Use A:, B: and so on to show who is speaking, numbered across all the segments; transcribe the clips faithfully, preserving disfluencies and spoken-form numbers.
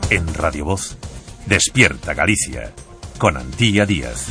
A: En Radio Voz, Despierta Galicia, con Antía Díaz.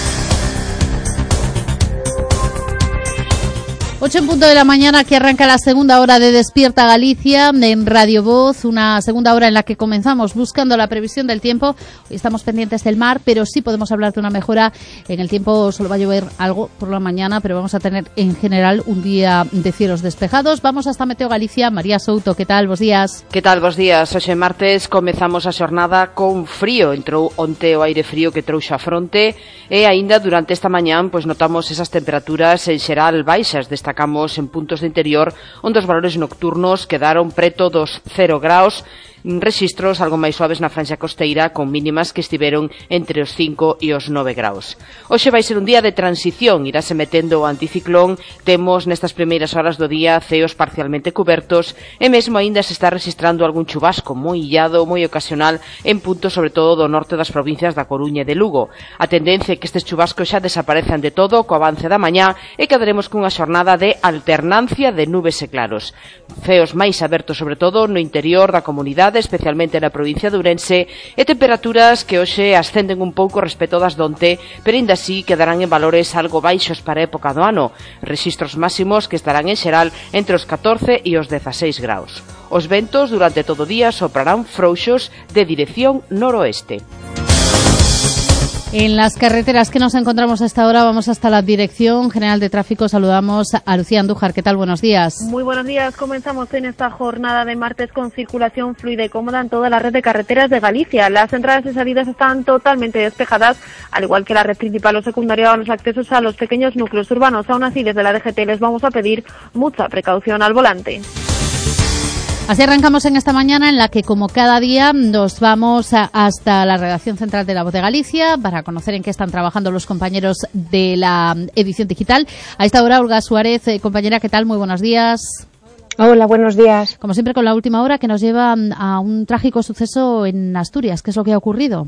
B: Ocho en punto de la mañana, que arranca la segunda hora de Despierta Galicia en Radio Voz, una segunda hora en la que comenzamos buscando la previsión del tiempo. Hoy estamos pendientes del mar, pero sí podemos hablar de una mejora en el tiempo. Solo va a llover algo por la mañana, pero vamos a tener en general un día de cielos despejados. Vamos hasta Meteo Galicia. María Souto, que tal? Bos días.
C: Que tal? Bos días. Hoxe martes comezamos a xornada con frío. Entrou onte o aire frío que trouxe a fronte e aínda durante esta mañán pois notamos esas temperaturas en xeral baixas. Destacamos en puntos de interior onde os valores nocturnos quedaron preto dos cero graus, rexistros algo máis suaves na franxa costeira con mínimas que estiveron entre os cinco e os nove graus. Hoxe vai ser un día de transición, irase metendo o anticiclón, temos nestas primeiras horas do día ceos parcialmente cubertos e mesmo aínda se está registrando algún chubasco moi illado, moi ocasional en puntos sobre todo do norte das provincias da Coruña e de Lugo. A tendencia é que estes chubascos xa desaparezan de todo co avance da mañá e quedaremos cunha xornada de alternancia de nubes e claros. Ceos máis abertos sobre todo no interior da comunidade, especialmente na provincia de Ourense, e temperaturas que hoxe ascenden un pouco respecto das donte, pero ainda así quedarán en valores algo baixos para a época do ano, rexistros máximos que estarán en xeral entre os catorce e os dezaseis graus. Os ventos durante todo o día soprarán frouxos de dirección noroeste.
B: En las carreteras que nos encontramos a esta hora, vamos hasta la Dirección General de Tráfico. Saludamos a Lucía Andújar. ¿Qué tal? Buenos días.
D: Muy buenos días. Comenzamos en esta jornada de martes con circulación fluida y cómoda en toda la red de carreteras de Galicia. Las entradas y salidas están totalmente despejadas, al igual que la red principal o secundaria o los accesos a los pequeños núcleos urbanos. Aún así, desde la D G T les vamos a pedir mucha precaución al volante.
B: Así arrancamos en esta mañana en la que, como cada día, nos vamos a, hasta la redacción central de La Voz de Galicia para conocer en qué están trabajando los compañeros de la edición digital. A esta hora, Olga Suárez, eh, compañera, ¿qué tal? Muy buenos días.
E: Hola, buenos días.
B: Como siempre, con la última hora que nos lleva a un trágico suceso en Asturias. ¿Qué es lo que ha ocurrido?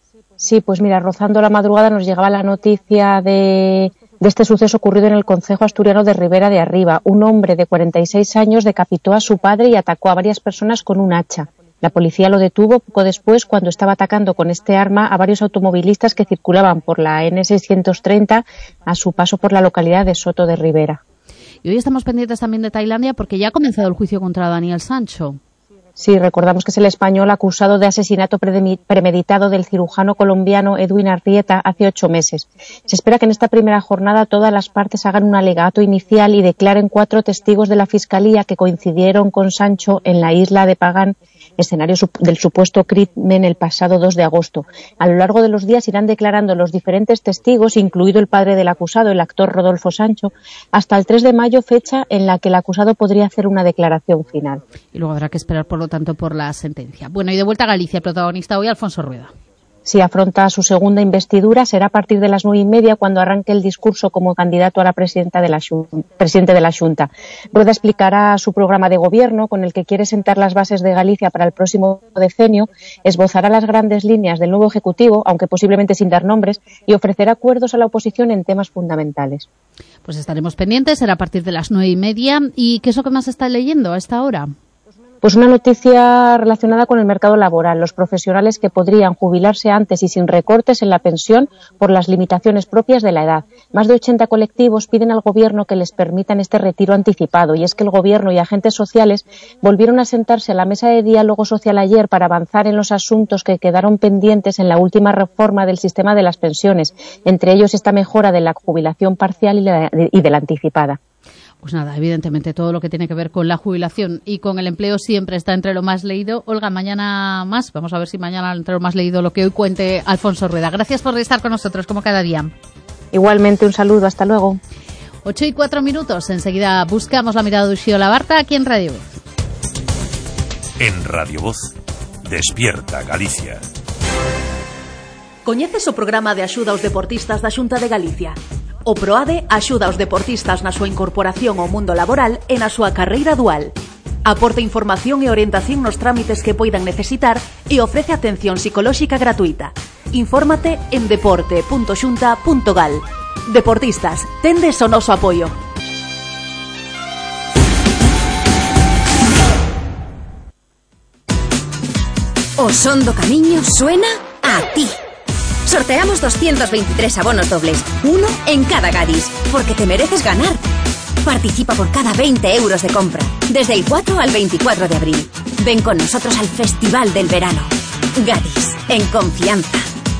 E: Sí, pues mira, rozando la madrugada nos llegaba la noticia de... de este suceso ocurrido en el concejo asturiano de Ribera de Arriba. Un hombre de cuarenta y seis años decapitó a su padre y atacó a varias personas con un hacha. La policía lo detuvo poco después cuando estaba atacando con este arma a varios automovilistas que circulaban por la ene seiscientos treinta a su paso por la localidad de Soto de Ribera.
B: Y hoy estamos pendientes también de Tailandia porque ya ha comenzado el juicio contra Daniel Sancho.
E: Sí, recordamos que es el español acusado de asesinato premeditado del cirujano colombiano Edwin Arrieta hace ocho meses. Se espera que en esta primera jornada todas las partes hagan un alegato inicial y declaren cuatro testigos de la Fiscalía que coincidieron con Sancho en la isla de Pagán, escenario del supuesto crimen el pasado dos de agosto. A lo largo de los días irán declarando los diferentes testigos, incluido el padre del acusado, el actor Rodolfo Sancho, hasta el tres de mayo, fecha en la que el acusado podría hacer una declaración final.
B: Y luego habrá que esperar, por lo tanto, por la sentencia. Bueno, y de vuelta a Galicia, el protagonista hoy, Alfonso Rueda.
E: Si afronta su segunda investidura, será a partir de las nueve y media cuando arranque el discurso como candidato a la presidenta de la Xunta, presidente de la Xunta. Rueda explicará su programa de gobierno con el que quiere sentar las bases de Galicia para el próximo decenio, esbozará las grandes líneas del nuevo Ejecutivo, aunque posiblemente sin dar nombres, y ofrecerá acuerdos a la oposición en temas fundamentales.
B: Pues estaremos pendientes, será a partir de las nueve y media. ¿Y qué es lo que más está leyendo a esta hora?
E: Pues una noticia relacionada con el mercado laboral. Los profesionales que podrían jubilarse antes y sin recortes en la pensión por las limitaciones propias de la edad. Más de ochenta colectivos piden al Gobierno que les permitan este retiro anticipado. Y es que el Gobierno y agentes sociales volvieron a sentarse a la mesa de diálogo social ayer para avanzar en los asuntos que quedaron pendientes en la última reforma del sistema de las pensiones. Entre ellos esta mejora de la jubilación parcial y, la, y de la anticipada.
B: Pues nada, evidentemente todo lo que tiene que ver con la jubilación y con el empleo siempre está entre lo más leído. Olga, mañana más. Vamos a ver si mañana entre lo más leído lo que hoy cuente Alfonso Rueda. Gracias por estar con nosotros, como cada día.
E: Igualmente, un saludo. Hasta luego.
B: Ocho y cuatro minutos. Enseguida buscamos la mirada de Uxío Labarta aquí en Radio Voz.
A: En Radio Voz, Despierta Galicia.
F: Coñeces o programa de axuda aos deportistas da Xunta de Galicia? O PROADE axuda aos deportistas na súa incorporación ao mundo laboral e na súa carreira dual. Aporta información e orientación nos trámites que poidan necesitar e ofrece atención psicolóxica gratuita. Infórmate en deporte punto xunta punto gal. Deportistas, tendes o noso apoio.
G: O son do camiño suena a ti. Sorteamos doscientos veintitrés abonos dobles, uno en cada Gadis, porque te mereces ganar. Participa por cada veinte euros de compra, desde el cuatro al veinticuatro de abril. Ven con nosotros al Festival del Verano. Gadis, en confianza.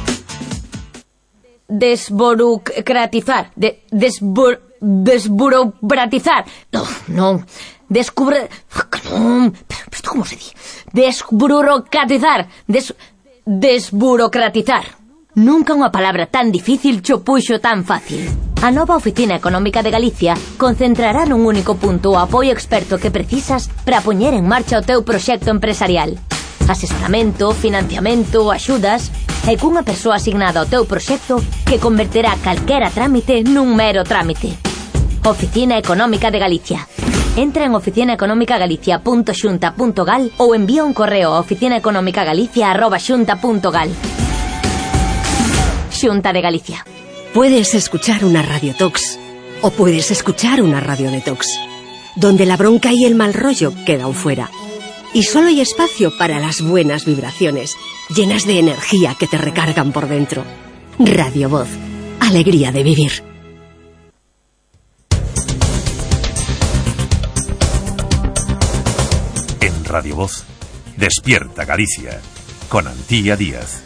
H: Desburocratizar. De, desbur, desburocratizar. No, no. Descubre... No, pero, pero ¿cómo se dice? Desburocratizar. Des, desburocratizar. Nunca unha palabra tan difícil cho puxo tan fácil. A nova Oficina Económica de Galicia concentrará nun único punto o apoio experto que precisas para poñer en marcha o teu proxecto empresarial. Asesoramento, financiamento, axudas e cunha persoa asignada ao teu proxecto que converterá calquera trámite nun mero trámite. Oficina Económica de Galicia. Entra en oficina económica galicia punto xunta punto gal ou envía un correo a oficina económica galicia arroba xunta punto gal. Xunta de Galicia.
I: Puedes escuchar una radiotox o puedes escuchar una radio detox, donde la bronca y el mal rollo quedan fuera. Y solo hay espacio para las buenas vibraciones, llenas de energía que te recargan por dentro. Radio Voz. Alegría de vivir.
A: En Radio Voz, Despierta Galicia, con Antía Díaz.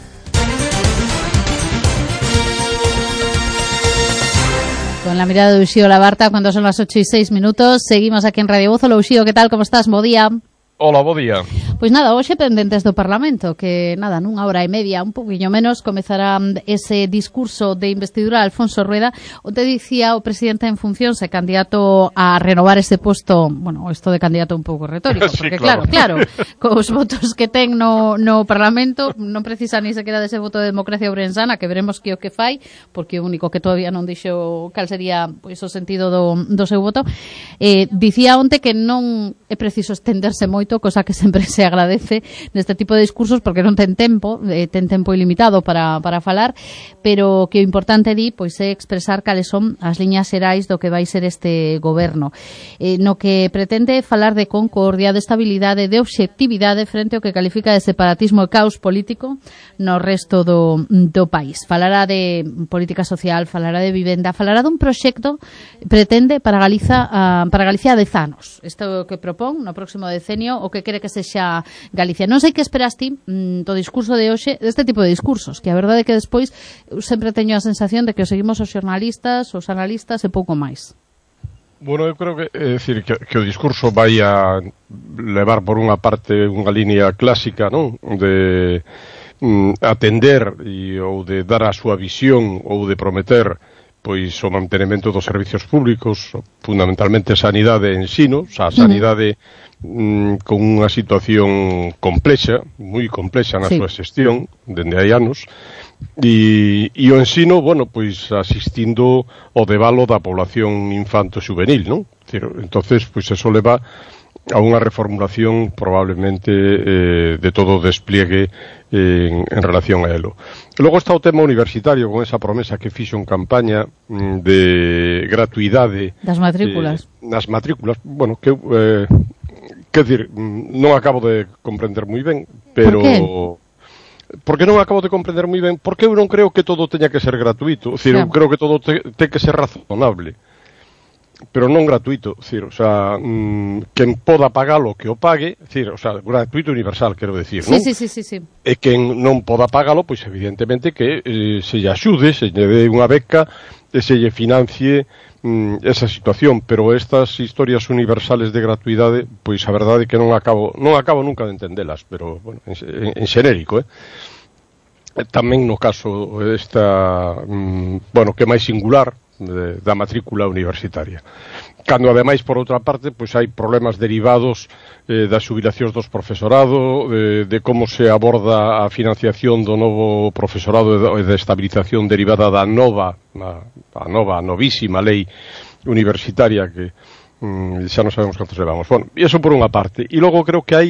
B: Con la mirada de Uxío Labarta, cuando son las ocho y seis minutos, seguimos aquí en Radio Voz. Hola Uxío, ¿qué tal? ¿Cómo estás? Bo día.
J: Hola, bo día.
B: Pois nada, hoxe pendentes do Parlamento, que nada, nunha hora e media, un poquinho menos, comezará ese discurso de investidura de Alfonso Rueda, onde dicía o presidente en funcións e candidato a renovar ese posto, bueno, isto de candidato un pouco retórico, porque sí, claro, claro, claro cos votos que ten no, no Parlamento, non precisa ni sequera dese voto de democracia ourensana, que veremos que o que fai, porque o único que todavía non dixo cal sería pois, o sentido do, do seu voto, eh, dicía onte que non é preciso estenderse moito, cosa que sempre se agradece neste tipo de discursos porque non ten tempo, eh, ten tempo ilimitado para, para falar, pero que o importante di pois é expresar cales son as liñas xerais do que vai ser este goberno, eh, no que pretende falar de concordia, de estabilidade, de obxectividade frente ao que califica de separatismo e caos político no resto do, do país. Falará de política social, falará de vivenda, falará dun proxecto pretende para Galiza, uh, para Galicia a dez anos. Isto que propón no próximo decenio o que quere que sexa Galicia. Non sei que esperas ti mm, do discurso de hoxe, deste tipo de discursos, que a verdade é que despois eu sempre teño a sensación de que o seguimos os xornalistas, os analistas e pouco máis.
J: Bueno, eu creo que, é dicir, que, que o discurso vai a levar por unha parte unha línea clásica, non? De mm, atender e, ou de dar a súa visión ou de prometer pois o mantenimento dos servicios públicos, fundamentalmente sanidade e ensino, a sanidade mm, con unha situación complexa, moi complexa na sí. súa xestión, dende hai anos, e, e o ensino, bueno, pois asistindo ao devalo da población infanto-xuvenil, non? Entonces, pois eso leva a unha reformulación probablemente eh, de todo o despliegue en, en relación a elo. Logo está o tema universitario con esa promesa que fixo en campaña mm, de gratuidade
B: das matrículas.
J: Eh, nas matrículas, bueno, que eh, que decir, non acabo de comprender moi ben, pero
B: ¿por qué?
J: Porque non acabo de comprender moi ben, porque eu non creo que todo teña que ser gratuito, é dicir, claro. Eu creo que todo te, ten que ser razonable, pero non gratuito, decir, o sea, mmm, quen poda pagalo que o pague, decir, o sea, gratuito universal, quero decir,
B: sí,
J: non?
B: Sí, sí, sí, sí.
J: E quen non poda pagalo, pois evidentemente que eh, se lle axude, se lle dé unha beca, e se lle financie mmm, esa situación, pero estas historias universales de gratuidade, pois a verdade é que non acabo, non acabo nunca de entendelas, pero, bueno, en, en, en xenérico, eh? Tamén no caso esta, mmm, bueno, que máis singular, De, da matrícula universitaria. Cando, ademais, por outra parte, pois hai problemas derivados eh, das xubilacións dos profesorado, de, de como se aborda a financiación do novo profesorado e da estabilización derivada da nova, a, a nova, a novísima lei universitaria que mm, xa non sabemos cantos levamos. Bueno, e iso por unha parte. E logo creo que hai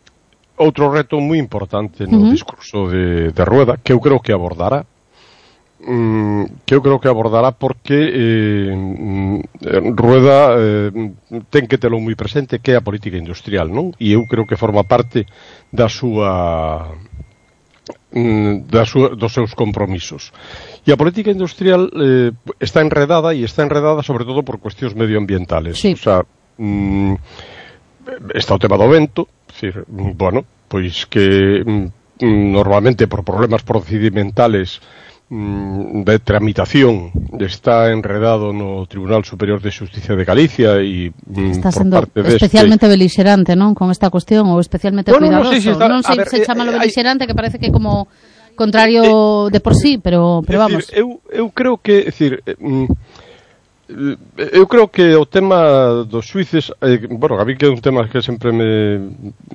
J: outro reto moi importante no uh-huh. discurso de, de Rueda, que eu creo que abordará, mm, que eu creo que abordará porque eh, Rueda eh, ten que telo moi presente que é a política industrial, non? E eu creo que forma parte da súa da súa, dos seus compromisos. E a política industrial eh, está enredada e está enredada sobre todo por cuestións medioambientales.
B: Sí.
J: O sea, mm, está o tema do vento, decir, bueno, pois que mm, normalmente por problemas procedimentales mm, de tramitación está enredado no Tribunal Superior de Xusticia de Galicia e mm,
B: está
J: por
B: sendo
J: parte
B: especialmente
J: deste...
B: beligerante, non? Con esta cuestión ou especialmente
J: bueno,
B: cuidadoso.
J: Non sei se, está...
B: non sei
J: ver,
B: se chama lo
J: eh,
B: beligerante, hay... que parece que como contrario eh, de por sí, pero, pero vamos.
J: Decir, eu, eu creo que, é dicir, eh, eu creo que o tema dos xuíces, eh, bueno, a mí que é un tema que sempre me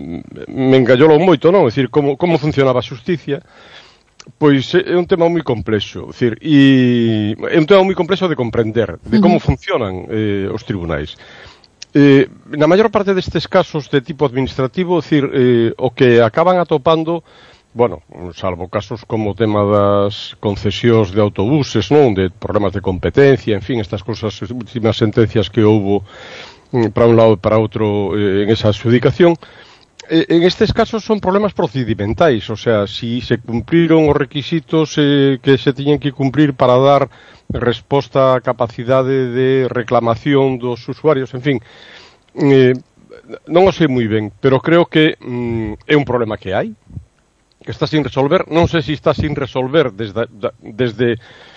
J: me engallolou moito, non? É dicir, como, como funcionaba a xusticia, pois é un tema moi complexo, é dicir, e é un tema moi complexo de comprender, de como uh-huh. funcionan eh, os tribunais. Eh, na maior parte destes casos de tipo administrativo, é dicir, eh, o que acaban atopando, bueno, salvo casos como o tema das concesións de autobuses, non, de problemas de competencia, en fin, estas cousas, as últimas sentencias que houbo para un lado e para outro eh, en esa adjudicación, eh, en estes casos son problemas procedimentais, o sea, si se cumpriron os requisitos eh, que se tiñen que cumprir para dar resposta á capacidade de reclamación dos usuarios, en fin, eh, non o sei moi ben, pero creo que mm, é un problema que hai, que está sin resolver, non sei se está sin resolver desde, desde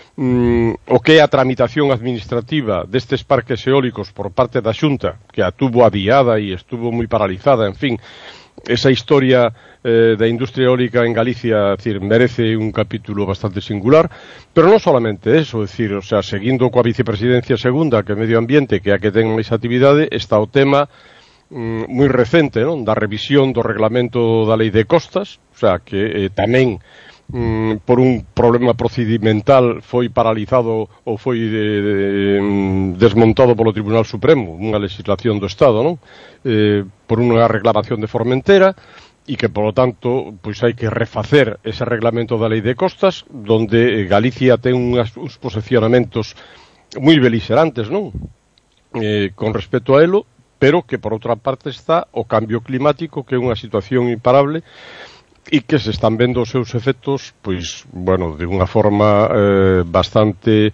J: mm, o que é a tramitación administrativa destes parques eólicos por parte da Xunta, que a tuvo adiada e estuvo moi paralizada, en fin, esa historia eh, da industria eólica en Galicia, decir, merece un capítulo bastante singular, pero non solamente eso, decir, o sea, seguindo coa vicepresidencia segunda, que é Medio Ambiente, que é a que ten máis actividade, está o tema moi recente, non? Da revisión do reglamento da Lei de Costas, o sea, que eh, tamén mm, por un problema procedimental foi paralizado ou foi de, de, desmontado polo Tribunal Supremo, unha legislación do Estado, non? Eh, por unha reclamación de Formentera, e que, polo tanto, pois hai que refacer ese reglamento da Lei de Costas, donde Galicia ten unhas, uns posicionamentos moi beligerantes, non? Eh, con respecto a elo, pero que por outra parte está o cambio climático, que é unha situación imparable e que se están vendo os seus efectos, pois, bueno, de unha forma eh, bastante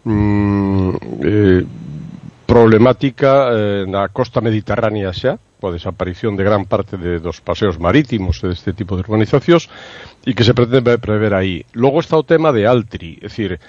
J: mm, eh, problemática eh, na costa mediterránea xa, coa desaparición de gran parte de, dos paseos marítimos e deste tipo de urbanizacións, e que se pretende prever aí. Logo está o tema de Altri, é dicir,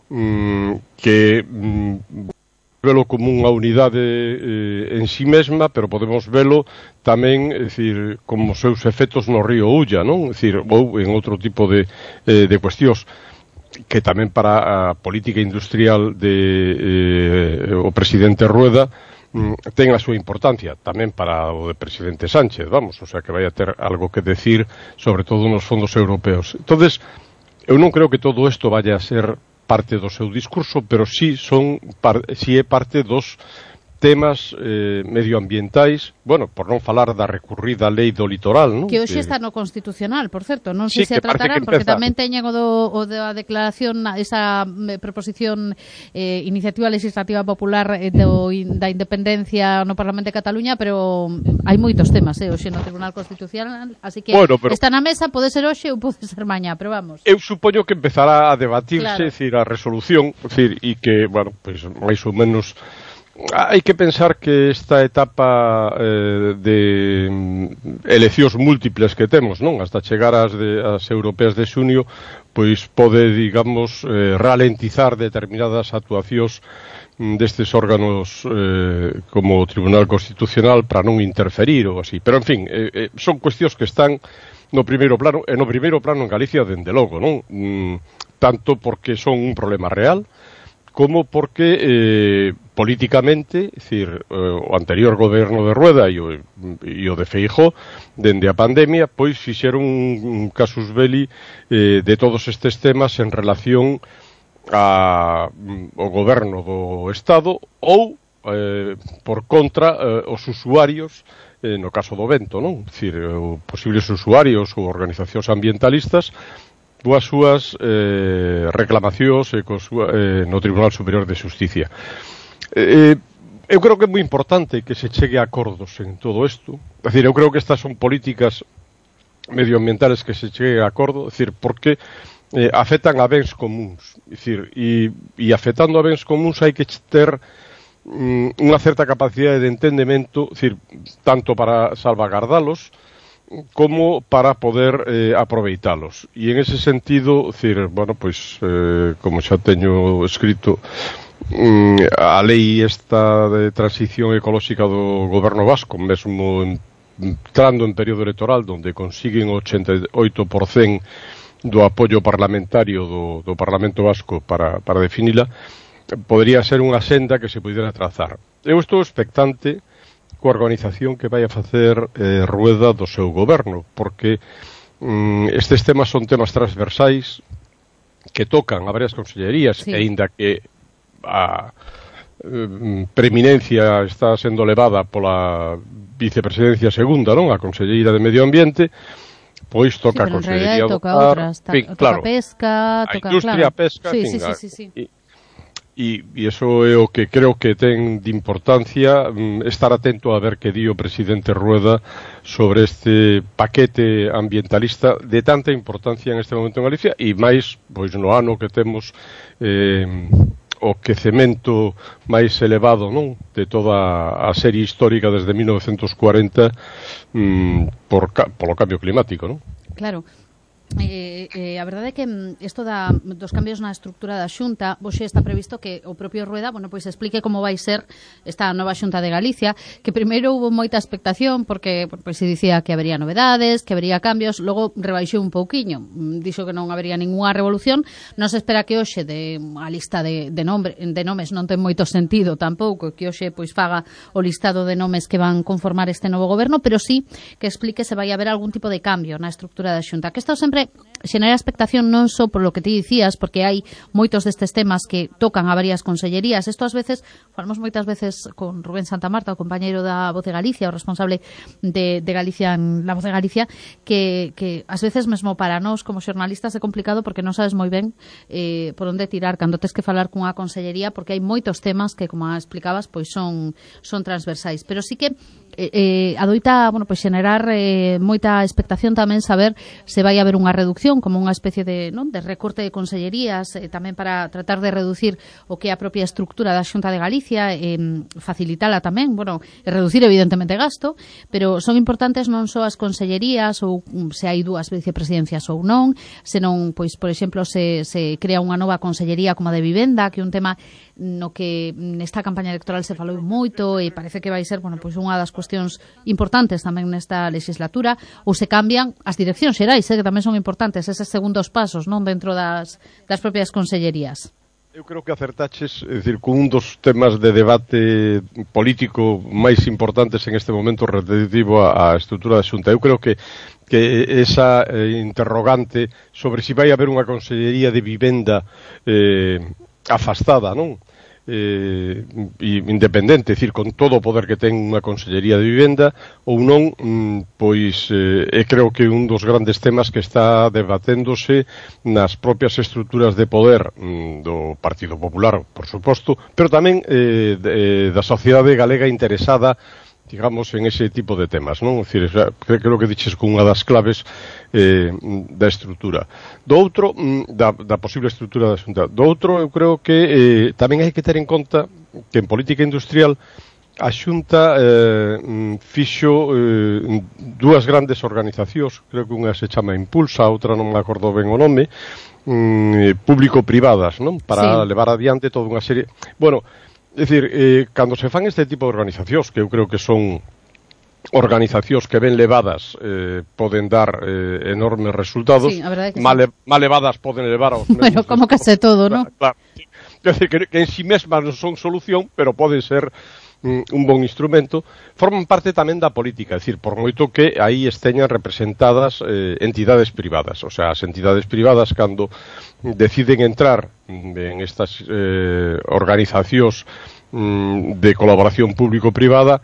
J: mm, que mm, velo como unha unidade eh, en sí mesma, pero podemos velo tamén, é dicir, como seus efectos no río Ulla, non? É dicir, ou en outro tipo de, eh, de cuestións que tamén para a política industrial de eh, o presidente Rueda mm, ten a súa importancia, tamén para o de presidente Sánchez, vamos, o sea que vai a ter algo que decir, sobre todo nos fondos europeos. Entonces, eu non creo que todo isto vaya a ser parte do seu discurso, pero sí son par, sí é parte dos temas eh, medioambientais, bueno, por non falar da recurrida lei do litoral, non?
B: Que hoxe está no Constitucional, por certo, non
J: sei
B: sí, se tratará, porque tamén teñen o, do, o da declaración, esa eh, proposición eh, iniciativa legislativa popular eh, do, da independencia no Parlamento de Cataluña, pero hai moitos temas, eh, hoxe no Tribunal Constitucional, así que bueno, pero está na mesa, pode ser hoxe ou pode ser mañá, pero vamos.
J: Eu supoño que empezará a debatirse, claro, decir, a resolución, decir, e que, bueno, pues, máis ou menos hai que pensar que esta etapa eh, de eleccións múltiples que temos, non, hasta chegar ás, de, ás europeas de xunio, pois pode, digamos, eh, ralentizar determinadas actuacións destes órganos eh, como o Tribunal Constitucional para non interferir ou así. Pero, en fin, eh, eh, son cuestións que están no primeiro plano, e no primeiro plano en Galicia, dende logo, non? Mm, tanto porque son un problema real, como porque eh, políticamente, é dicir, eh, o anterior goberno de Rueda e o, e o de Feijóo, dende a pandemia, pois fixeron un, un casus belli eh, de todos estes temas en relación a, ao goberno do Estado ou, eh, por contra, eh, os usuarios, eh, no caso do vento, non? É dicir, os posibles usuarios ou organizacións ambientalistas coas súas eh, reclamacións e coas súa, eh, no Tribunal Superior de Xusticia. Eh, eu creo que é moi importante que se chegue a acordos en todo isto. É dicir, eu creo que estas son políticas medioambientales que se chegue a acordo, é dicir, porque eh, afectan a bens comuns. É dicir, e, e afectando a bens comuns hai que ter mm, unha certa capacidade de entendemento, é dicir, tanto para salvagardalos como para poder eh, aproveitalos. E en ese sentido, decir, bueno, pois, eh, como xa teño escrito, mm, a lei esta de transición ecolóxica do goberno vasco, mesmo entrando en período electoral, donde consiguen o ochenta e oito por cento do apoio parlamentario do, do Parlamento Vasco para, para definila, podría ser unha senda que se pudera trazar. Eu estou expectante coa organización que vai a facer eh, rueda do seu goberno, porque mm, estes temas son temas transversais que tocan a varias consellerías, sí. E aínda que a eh, preeminencia está sendo levada pola vicepresidencia segunda, non? A conselleira de Medio Ambiente, pois toca sí, a consellería
B: toca do outras, ta,
J: fin,
B: toca
J: claro,
B: pesca,
J: a
B: toca,
J: industria,
B: claro.
J: pesca,
B: sí,
J: fin,
B: sí, sí, sí, sí.
J: E, E, e iso é o que creo que ten de importancia, mm, estar atento a ver que di o presidente Rueda sobre este paquete ambientalista de tanta importancia en este momento en Galicia, e máis, pois no ano que temos eh, o quecemento máis elevado, non, de toda a serie histórica desde mil novecientos cuarenta mm, por, polo cambio climático, non?
B: Claro. Eh, eh, a verdade é que isto da, dos cambios na estructura da Xunta, hoxe está previsto que o propio Rueda, bueno, pois explique como vai ser esta nova Xunta de Galicia, que primeiro hubo moita expectación porque pois se dicía que habería novedades, que habería cambios, logo rebaixou un pouquiño, dixo que non habería ninguna revolución. Non se espera que hoxe de a lista de, de, nombre, de nomes non ten moito sentido tampouco, que hoxe pois faga o listado de nomes que van conformar este novo goberno, pero sí que explique se vai haber algún tipo de cambio na estructura da Xunta, que isto sempre xenera expectación non só por lo que ti dicías, porque hai moitos destes temas que tocan a varias consellerías. Isto ás veces, falamos moitas veces con Rubén Santamarta, o compañeiro da Voz de Galicia, o responsable de, de Galicia en la Voz de Galicia, que, que ás veces mesmo para nós como xornalistas é complicado porque non sabes moi ben eh, por onde tirar cando tes que falar cunha consellería, porque hai moitos temas que, como explicabas, pois son, son transversais. Pero sí que eh, eh, adoita, bueno, pois xenerar eh, moita expectación tamén saber se vai haber unha reducción como unha especie de, non, de recorte de consellerías, eh, tamén para tratar de reducir o que é a propia estructura da Xunta de Galicia, eh, facilitala tamén, bueno, e reducir evidentemente gasto, pero son importantes non só as consellerías ou se hai dúas vicepresidencias ou non, senón, pois, por exemplo, se, se crea unha nova consellería como a de vivenda, que é un tema no que nesta campaña electoral se falou moito e parece que vai ser, bueno, pois unha das cuestións importantes tamén nesta legislatura, ou se cambian as direccións xerais, eh, que tamén son importantes eses segundos pasos, non, dentro das, das propias consellerías.
J: Eu creo que acertaches, é dicir, con un dos temas de debate político máis importantes en este momento relativo á estrutura da Xunta. Eu creo que que esa eh, interrogante sobre se si vai haber unha consellería de vivenda eh, afastada, non? Eh, independente, é dicir, con todo o poder que ten unha consellería de vivenda ou non, pois eh, é creo que un dos grandes temas que está debaténdose nas propias estruturas de poder mm, do Partido Popular, por suposto, pero tamén eh, de, da sociedade galega interesada, digamos, en ese tipo de temas, non? É dicir, creo que diches con unha das claves eh, da estrutura. Do outro, da, da posible estrutura da Xunta. Do outro, eu creo que eh, tamén hai que ter en conta que en política industrial a Xunta eh, fixo eh, dúas grandes organizacións, creo que unha se chama Impulsa, a outra non me acordo ben o nome, mm, público-privadas, non? Para sí. levar adiante toda unha serie... Bueno, é dicir, eh, cando se fan este tipo de organizacións, que eu creo que son organizacións que ben levadas eh, poden dar eh, enormes resultados, sí, mal, sí. mal levadas poden levar aos mesmos...
B: Bueno, como que sé todo, ¿no?
J: Claro. É dicir, que, que en si mesmas non son solución, pero poden ser mm, un bon instrumento. Forman parte tamén da política, é dicir, por moito que aí esteñan representadas eh, entidades privadas. O sea, as entidades privadas, cando deciden entrar en estas eh, organizacións mm, de colaboración público-privada,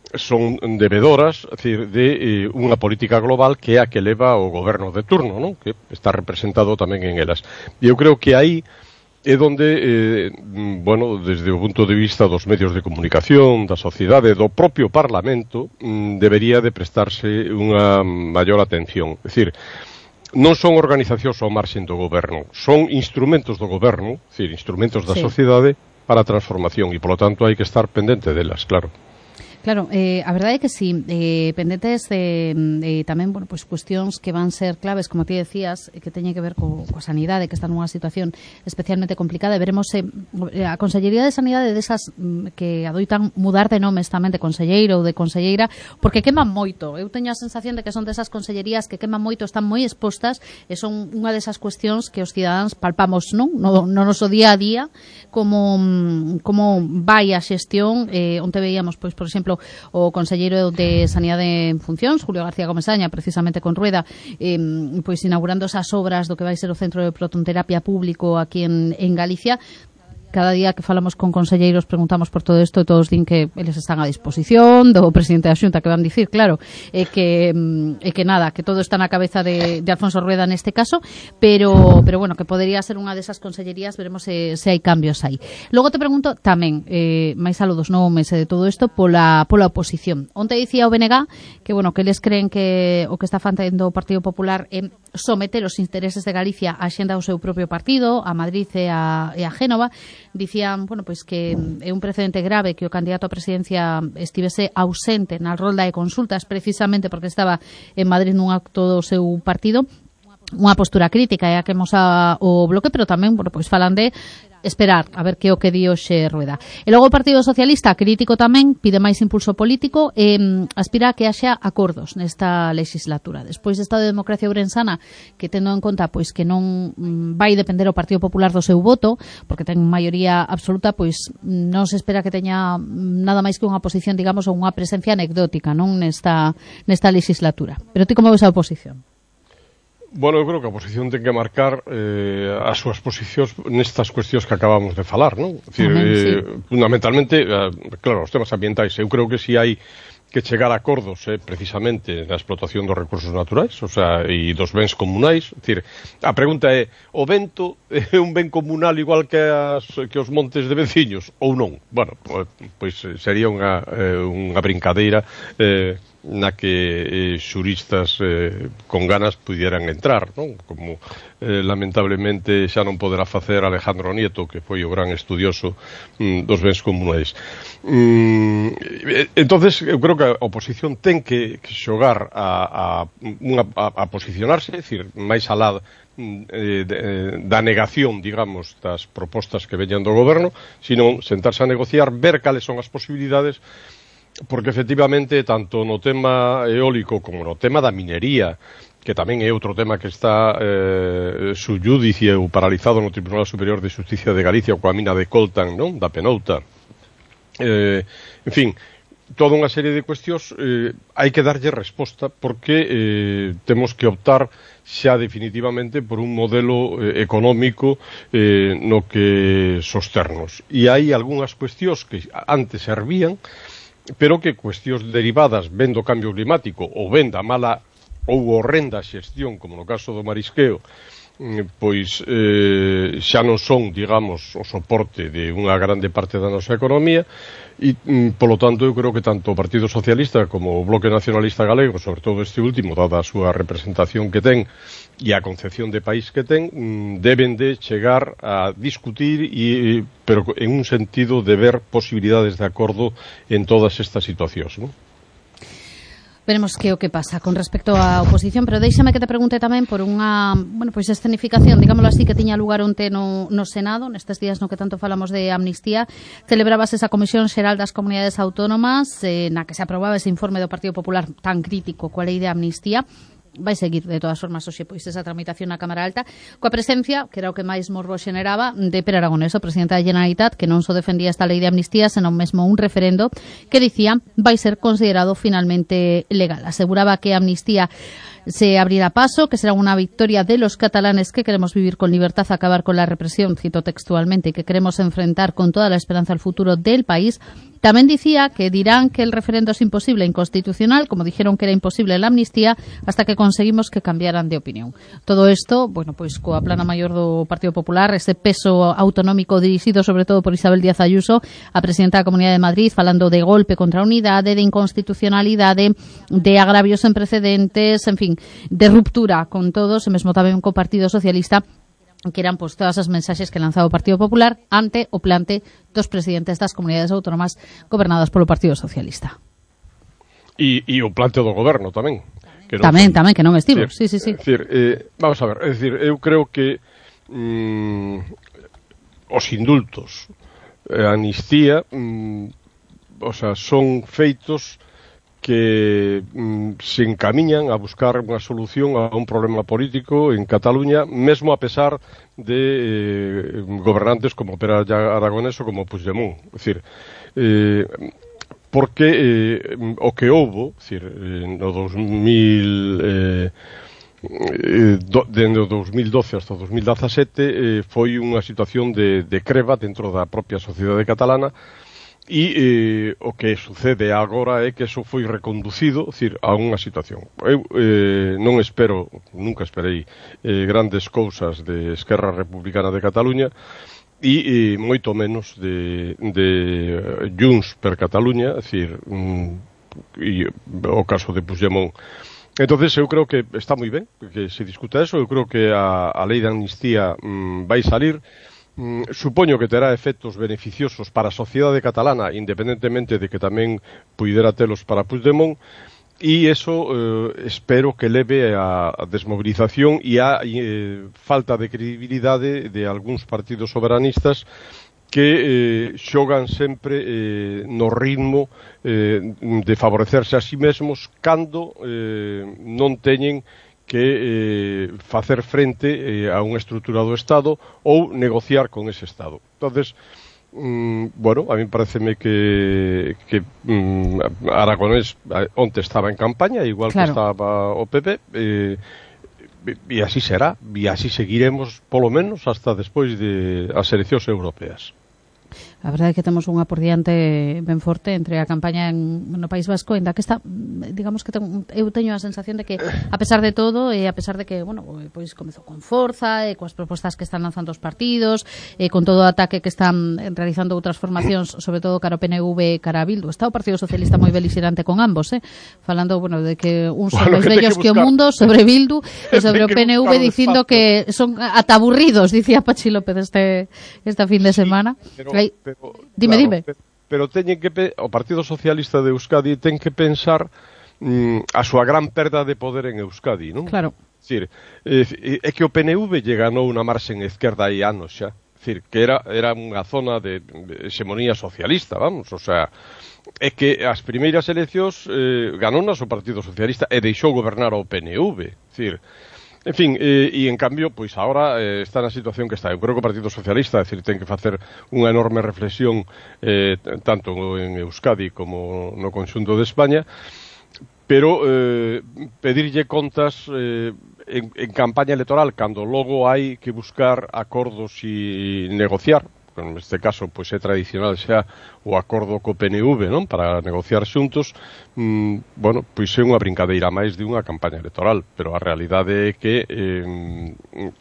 J: son debedoras, é dicir, de eh, unha política global que é a que leva o goberno de turno, non? Que está representado tamén en elas. E eu creo que aí é donde, eh, bueno, desde o punto de vista dos medios de comunicación, da sociedade, do propio Parlamento, mm, debería de prestarse unha maior atención. É dicir, non son organizacións ao marxen do goberno, son instrumentos do goberno, é dicir, instrumentos da sí. sociedade para a transformación e, polo tanto, hai que estar pendente delas, claro.
B: Claro, eh, a verdade é que sí, eh, pendentes de, de tamén, bueno, pues cuestións que van ser claves, como ti decías, que teñen que ver co, coa sanidade, que está nunha situación especialmente complicada, e veremos eh, a Consellería de Sanidade desas mm, que adoitan mudar de nomes tamén de conselleiro ou de conselleira, porque queman moito. Eu teño a sensación de que son desas consellerías que queman moito, están moi expostas, e son unha desas cuestións que os cidadáns palpamos, non? No, no noso día a día, como, como vai a xestión, eh, onde veíamos, pois, por exemplo, o conselleiro de Sanidade en funcións, Julio García Comesaña, precisamente con Rueda, eh, pois inaugurando esas obras do que vai ser o Centro de Protonterapia Público aquí en, en Galicia. Cada día que falamos con conselleiros preguntamos por todo isto e todos din que eles están a disposición do presidente da Xunta, que van dicir, claro, é que é que nada, que todo está na cabeza de, de Alfonso Rueda neste caso, pero pero bueno, que podería ser unha desas consellerías, veremos se, se hai cambios aí. Logo te pregunto tamén, eh, máis algo dos nomes de todo isto pola pola oposición. Onte dicía o B N G que bueno, que eles creen que o que está facendo o Partido Popular é someter os intereses de Galicia á axenda do seu propio partido, a Madrid e a, e a Génova. Dicían, bueno, pois que é un precedente grave que o candidato a presidencia estivese ausente na rolda de consultas precisamente porque estaba en Madrid nun acto do seu partido. Unha postura crítica é a que mos a, o bloque, pero tamén, bueno, pois falan de esperar a ver que o que di hoxe Rueda. E logo o Partido Socialista, crítico tamén, pide máis impulso político e eh, aspira a que haxa acordos nesta legislatura. Despois desta de Democracia Ourensana, que tendo en conta pois que non mm, vai depender o Partido Popular do seu voto, porque ten maioría absoluta, pois non se espera que teña nada máis que unha posición, digamos, ou unha presencia anecdótica, non nesta nesta legislatura. Pero ti como ves a oposición?
J: Bueno, eu creo que a oposición ten que marcar eh, as súas posicións nestas cuestións que acabamos de falar, non? É dicir, uh -huh, sí. eh, fundamentalmente, eh, claro, os temas ambientais. Eu creo que si hai que chegar a acordos eh, precisamente na explotación dos recursos naturais, o sea, e dos bens comunais. É dicir, a pregunta é, o vento é un ben comunal igual que, as, que os montes de veciños ou non? Bueno, pois sería unha, eh, unha brincadeira eh, na que eh, xuristas eh, con ganas pudieran entrar, non? Como eh, lamentablemente xa non poderá facer Alejandro Nieto, que foi o gran estudioso mm, dos bens comunais. Mm, entonces, eu creo que a oposición ten que, que xogar a, a, unha, a, a posicionarse, é dicir, máis alá eh, de, da negación, digamos, das propostas que veñan do goberno, sino sentarse a negociar, ver cales son as posibilidades, porque efectivamente tanto no tema eólico como no tema da minería, que tamén é outro tema que está eh, subjúdice ou paralizado no Tribunal Superior de Xusticia de Galicia coa mina de Coltan, non? Da Penouta, eh, en fin, toda unha serie de cuestións eh, hai que darlle resposta porque eh, temos que optar xa definitivamente por un modelo eh, económico eh, no que sosternos, e hai algunhas cuestións que antes servían pero que cuestións derivadas ben do cambio climático ou ben da mala ou horrenda xestión, como no caso do marisqueo, pois eh, xa non son, digamos, o soporte de unha grande parte da nosa economía e, polo tanto, eu creo que tanto o Partido Socialista como o Bloque Nacionalista Galego, sobre todo este último, dada a súa representación que ten e a concepción de país que ten, deben de chegar a discutir e, pero en un sentido de ver posibilidades de acordo en todas estas situacións, non?
B: Veremos que o que pasa con respecto á oposición, pero déixame que te pregunte tamén por unha, bueno, pois escenificación, digámoslo así, que tiña lugar onte no, no Senado, nestes días no que tanto falamos de amnistía. Celebrabas esa Comisión Xeral das Comunidades Autónomas, eh, na que se aprobaba ese informe do Partido Popular tan crítico coa lei de amnistía. Vai seguir, de todas formas, hoxe, pois, esa tramitación na Cámara Alta, coa presencia, que era o que máis morbo xeneraba, de Pere Aragonés, o presidente da Generalitat, que non só defendía esta lei de amnistía, senón mesmo un referendo que dicía vai ser considerado finalmente legal. Aseguraba que a amnistía se abrirá paso, que será una victoria de los catalanes que queremos vivir con libertad, acabar con la represión, cito textualmente, y que queremos enfrentar con toda la esperanza al futuro del país. Tamén dicía que dirán que el referendo es imposible e inconstitucional, como dijeron que era imposible la amnistía, hasta que conseguimos que cambiaran de opinión. Todo isto, bueno, pois coa plana maior do Partido Popular, ese peso autonómico dirixido sobre todo por Isabel Díaz Ayuso, a presidenta da Comunidade de Madrid, falando de golpe contra a unidade, de inconstitucionalidade, de agravios en precedentes, en fin, de ruptura con todos, e mesmo tamén co Partido Socialista, que eran pues todas as mensaxes que lanzaba o Partido Popular ante o plante dos presidentes das comunidades autónomas gobernadas polo Partido Socialista.
J: E, e o plante do goberno tamén.
B: Que non tamén, son... tamén, que non estivo. Sí, sí, sí.
J: É dicir, eh, vamos a ver, é dicir, eu creo que mm, os indultos, a amnistía, mm, o sea, son feitos que mm, se encamiñan a buscar unha solución a un problema político en Cataluña, mesmo a pesar de eh, gobernantes como Pere Aragonés ou como Puigdemont. É dicir, eh, porque eh, o que houbo, é dicir, no dos mil eh, do, dende o dos mil doce hasta o dos mil dezasete eh, foi unha situación de, de creba dentro da propia sociedade catalana. E eh, o que sucede agora é que eso foi reconducido, decir, a unha situación. Eu eh, non espero, nunca esperei eh, grandes cousas de Esquerra Republicana de Cataluña e eh, moito menos de, de Junts per Cataluña, decir, mm, e o caso de Puigdemont. Entonces eu creo que está moi ben que se discuta eso, eu creo que a, a lei de amnistía mm, vai salir. Mm, supoño que terá efectos beneficiosos para a sociedade catalana, independentemente de que tamén puidera telos para Puigdemont, e eso eh, espero que leve a desmovilización e a eh, falta de credibilidade de algúns partidos soberanistas que eh, xogan sempre eh, no ritmo eh, de favorecerse a sí mesmos cando eh, non teñen que eh, facer frente eh, a unha estrutura do Estado ou negociar con ese Estado. Entonces, mm, bueno, a mí pareceme que, que mm, Aragonés onte estaba en campaña, igual claro que estaba o P P, eh, e así será, e así seguiremos, polo menos, hasta despois de as eleccións europeas.
B: A verdade é que temos unha por diante ben forte entre a campaña en, no País Vasco, en da que está, digamos que ten, eu teño a sensación de que, a pesar de todo, e a pesar de que, bueno, pois comezou con forza, e coas propostas que están lanzando os partidos, e con todo o ataque que están realizando outras formacións, sobre todo cara ao P N V e cara a Bildu. Está o Partido Socialista moi beligerante con ambos, eh? Falando, bueno, de que uns son máis bellos que, que o mundo sobre Bildu, e sobre o P N V dicindo que son ataburridos, dicía Pachi López este, esta fin de semana.
J: Pero,
B: Aí,
J: pero,
B: dime,
J: claro,
B: dime.
J: Pero, pero teñen que o Partido Socialista de Euskadi ten que pensar mm, a súa gran perda de poder en Euskadi, non?
B: Claro.
J: Decir, é, é que o P N V lle ganou unha marxen esquerda hai anos xa. Decir, que era, era unha zona de, de hegemonía socialista, vamos, o sea, é que as primeiras eleccións eh, ganounas o Partido Socialista e deixou gobernar o P N V. Decir, en fin, eh, e en cambio, pois agora eh, está na situación que está. Eu creo que o Partido Socialista, decir, ten que facer unha enorme reflexión eh, tanto en Euskadi como no conxunto de España, pero eh, pedirlle contas eh, en, en campaña electoral cando logo hai que buscar acordos e negociar. En este caso, pois é tradicional xa o acordo co P N V, non? Para negociar xuntos, mmm, bueno, pois é unha brincadeira máis de unha campaña electoral, pero a realidade é que eh,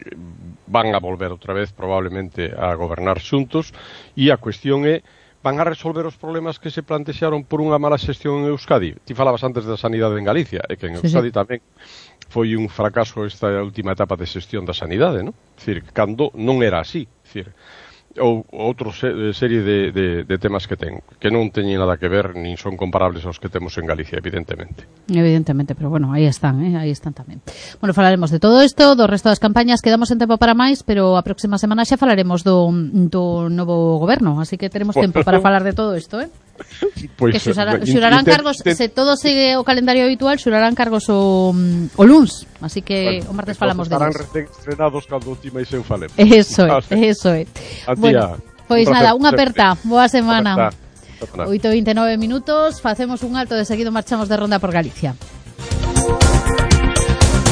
J: van a volver outra vez probablemente a gobernar xuntos, e a cuestión é, van a resolver os problemas que se plantexaron por unha mala xestión en Euskadi? Ti falabas antes da sanidade en Galicia, e que en Euskadi sí, sí, tamén foi un fracaso esta última etapa de xestión da sanidade, non? É dicir, cando non era así, é dicir, ou outra serie de, de, de temas que ten, que non teñen nada que ver, nin son comparables aos que temos en Galicia, evidentemente.
B: Evidentemente, pero bueno, aí están, eh? aí están tamén. Bueno, falaremos de todo isto, do resto das campañas, quedamos en tempo para máis, pero a próxima semana xa falaremos do, do novo goberno, así que teremos tempo para falar de todo isto, eh? Pues, que xurarán, xurarán cargos, se todo sigue o calendario habitual, xurarán cargos o, o luns, así que bueno, o martes falamos de
J: estarán estrenados cando última e se falemos.
B: Eso é, eso é. Bueno, pois nada, unha aperta, boa semana. oito e veintinueve minutos, facemos un alto, de seguido marchamos de ronda por Galicia.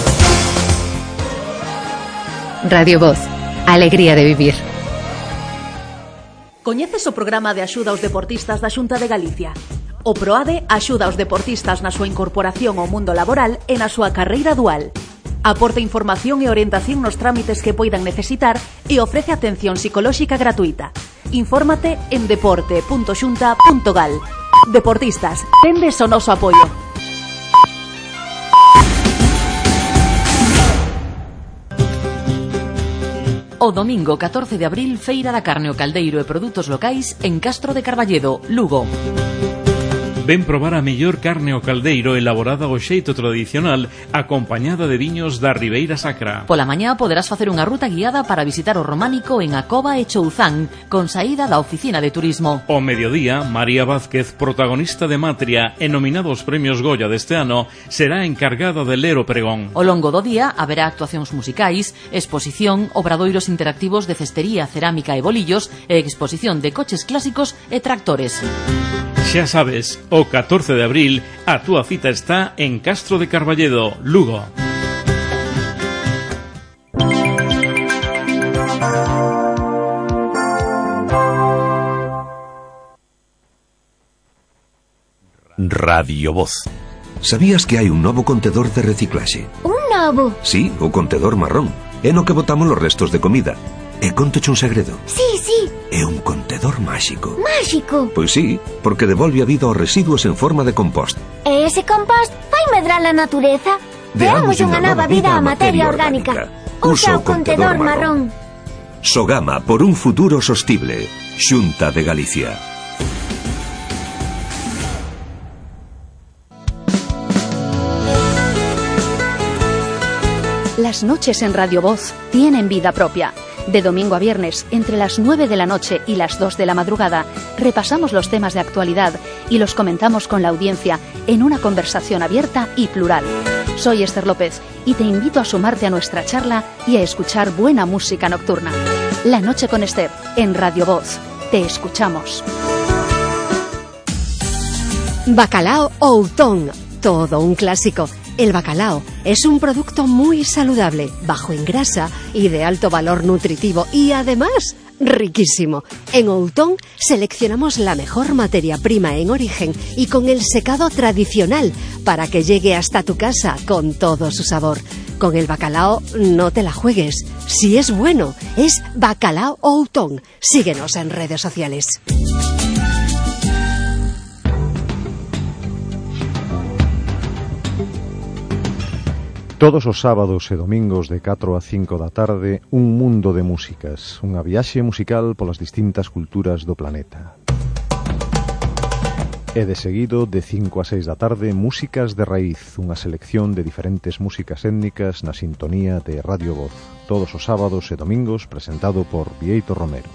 K: Radio Voz, alegría de vivir.
F: Coñeces o programa de axuda aos deportistas da Xunta de Galicia? O PROADE axuda aos deportistas na súa incorporación ao mundo laboral e na súa carreira dual. Aporta información e orientación nos trámites que poidan necesitar e ofrece atención psicolóxica gratuita. Infórmate en deporte punto xunta punto gal. Deportistas, tendes o noso apoio. O domingo catorce de abril, Feira da Carne o Caldeiro e Produtos Locais en Castro de Carballedo, Lugo.
L: Ven probar a mellor carne ao caldeiro elaborada ao xeito tradicional, acompañada de viños da Ribeira Sacra.
F: Pola mañá poderás facer unha ruta guiada para visitar o románico en Acova e Chouzán, con saída da oficina de turismo.
L: O mediodía, María Vázquez, protagonista de Matria e nominada aos premios Goya deste ano, será encargada de ler o pregón.
F: Ao longo do día haberá actuacións musicais, exposición, obradoiros interactivos de cestería, cerámica e bolillos e exposición de coches clásicos e tractores.
L: Xa sabes, o catorce de abril a túa cita está en Castro de Carballedo, Lugo.
A: Radio Voz.
M: Sabías que hai un novo contedor de reciclaxe?
N: Un novo?
M: Sí, o contedor marrón. É no que botamos os restos de comida. E contoche un segredo.
N: Sí, sí.
M: É un contedor máxico.
N: Máxico?
M: Pois sí, porque devolve a vida aos residuos en forma de compost.
N: E ese compost fai medrar a natureza? Deamos unha nova vida á materia orgánica. Usa o contedor marrón.
M: Sogama por un futuro sostible. Xunta de Galicia.
F: Las noches en Radio Voz tienen vida propia. De domingo a viernes, entre las nueve de la noche y las dos de la madrugada, repasamos los temas de actualidad y los comentamos con la audiencia en una conversación abierta y plural. Soy Esther López y te invito a sumarte a nuestra charla y a escuchar buena música nocturna. La noche con Esther, en Radio Voz. Te escuchamos.
I: Bacalao Outón, todo un clásico. El bacalao es un producto muy saludable, bajo en grasa y de alto valor nutritivo y además riquísimo. En Outón seleccionamos la mejor materia prima en origen y con el secado tradicional para que llegue hasta tu casa con todo su sabor. Con el bacalao no te la juegues. Si es bueno, es Bacalao Outón. Síguenos en redes sociales.
O: Todos os sábados e domingos de catro a cinco da tarde, un mundo de músicas, unha viaxe musical polas distintas culturas do planeta. E de seguido, de cinco a seis da tarde, Músicas de Raíz, unha selección de diferentes músicas étnicas na sintonía de Radio Voz. Todos os sábados e domingos, presentado por Vieito Romero.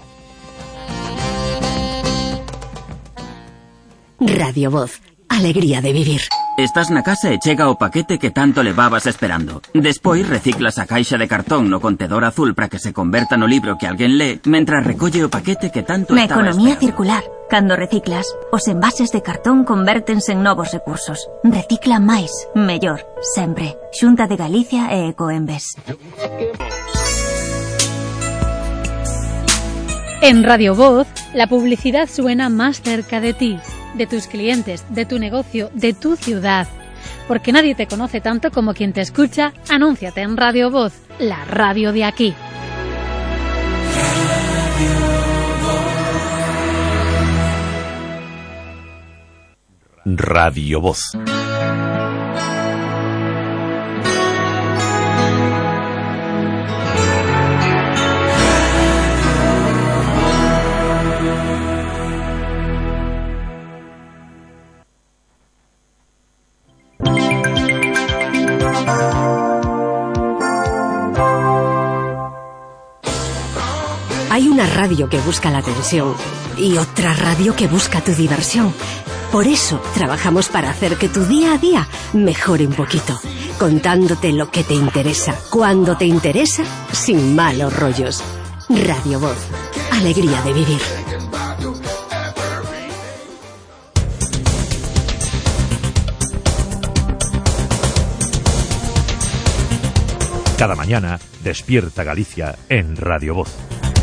I: Radio Voz, alegría de vivir.
P: Estás na casa e chega o paquete que tanto levabas esperando. Despois reciclas a caixa de cartón no contedor azul para que se converta no libro que alguén lee, mentras recolle o paquete que tanto
Q: Na
P: estaba
Q: economía
P: esperando.
Q: circular, cando reciclas, os envases de cartón convértense en novos recursos. Recicla máis, mellor, sempre. Xunta de Galicia e Ecoembes.
R: En Radio Voz, la publicidad suena más cerca de ti, de tus clientes, de tu negocio, de tu ciudad. Porque nadie te conoce tanto como quien te escucha. Anúnciate en Radio Voz, la radio de aquí.
A: Radio Voz.
I: Hay una radio que busca la atención y otra radio que busca tu diversión. Por eso trabajamos para hacer que tu día a día mejore un poquito, contándote lo que te interesa, cuando te interesa, sin malos rollos. Radio Voz, alegría de vivir.
A: Cada mañana, Despierta Galicia en Radio Voz.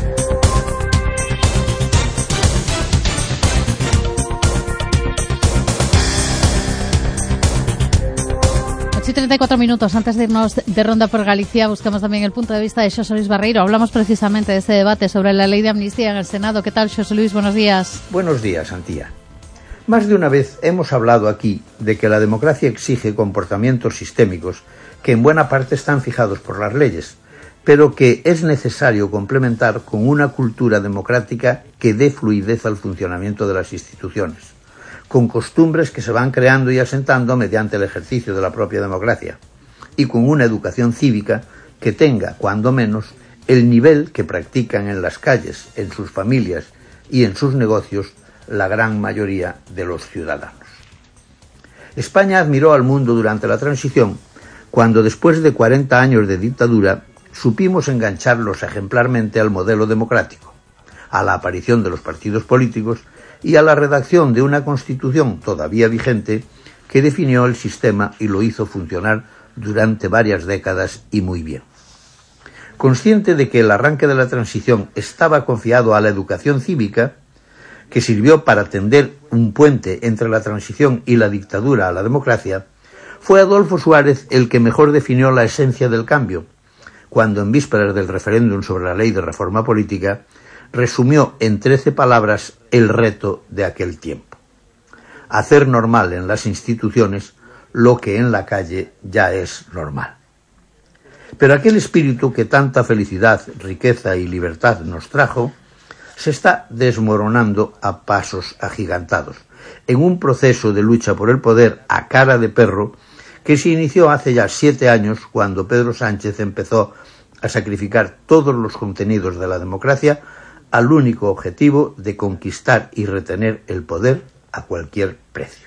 B: ocho y treinta y cuatro minutos. Antes de irnos de ronda por Galicia, buscamos también el punto de vista de Xosé Luis Barreiro. Hablamos precisamente de este debate sobre la ley de amnistía en el Senado. ¿Qué tal, Xosé Luis? Buenos días.
S: Buenos días, Antía. Más de una vez hemos hablado aquí de que la democracia exige comportamientos sistémicos que en buena parte están fijados por las leyes, pero que es necesario complementar con una cultura democrática que dé fluidez al funcionamiento de las instituciones, con costumbres que se van creando y asentando mediante el ejercicio de la propia democracia, y con una educación cívica que tenga, cuando menos, el nivel que practican en las calles, en sus familias y en sus negocios la gran mayoría de los ciudadanos. España admiró al mundo durante la transición, cuando después de cuarenta años de dictadura supimos engancharlos ejemplarmente al modelo democrático, a la aparición de los partidos políticos y a la redacción de una constitución todavía vigente que definió el sistema y lo hizo funcionar durante varias décadas y muy bien. Consciente de que el arranque de la transición estaba confiado a la educación cívica, que sirvió para tender un puente entre la transición y la dictadura a la democracia, fue Adolfo Suárez el que mejor definió la esencia del cambio, cuando en vísperas del referéndum sobre la ley de reforma política resumió en trece palabras el reto de aquel tiempo: hacer normal en las instituciones lo que en la calle ya es normal. Pero aquel espíritu que tanta felicidad, riqueza y libertad nos trajo se está desmoronando a pasos agigantados, en un proceso de lucha por el poder a cara de perro que se inició hace ya siete años, cuando Pedro Sánchez empezó a sacrificar todos los contenidos de la democracia al único objetivo de conquistar y retener el poder a cualquier precio.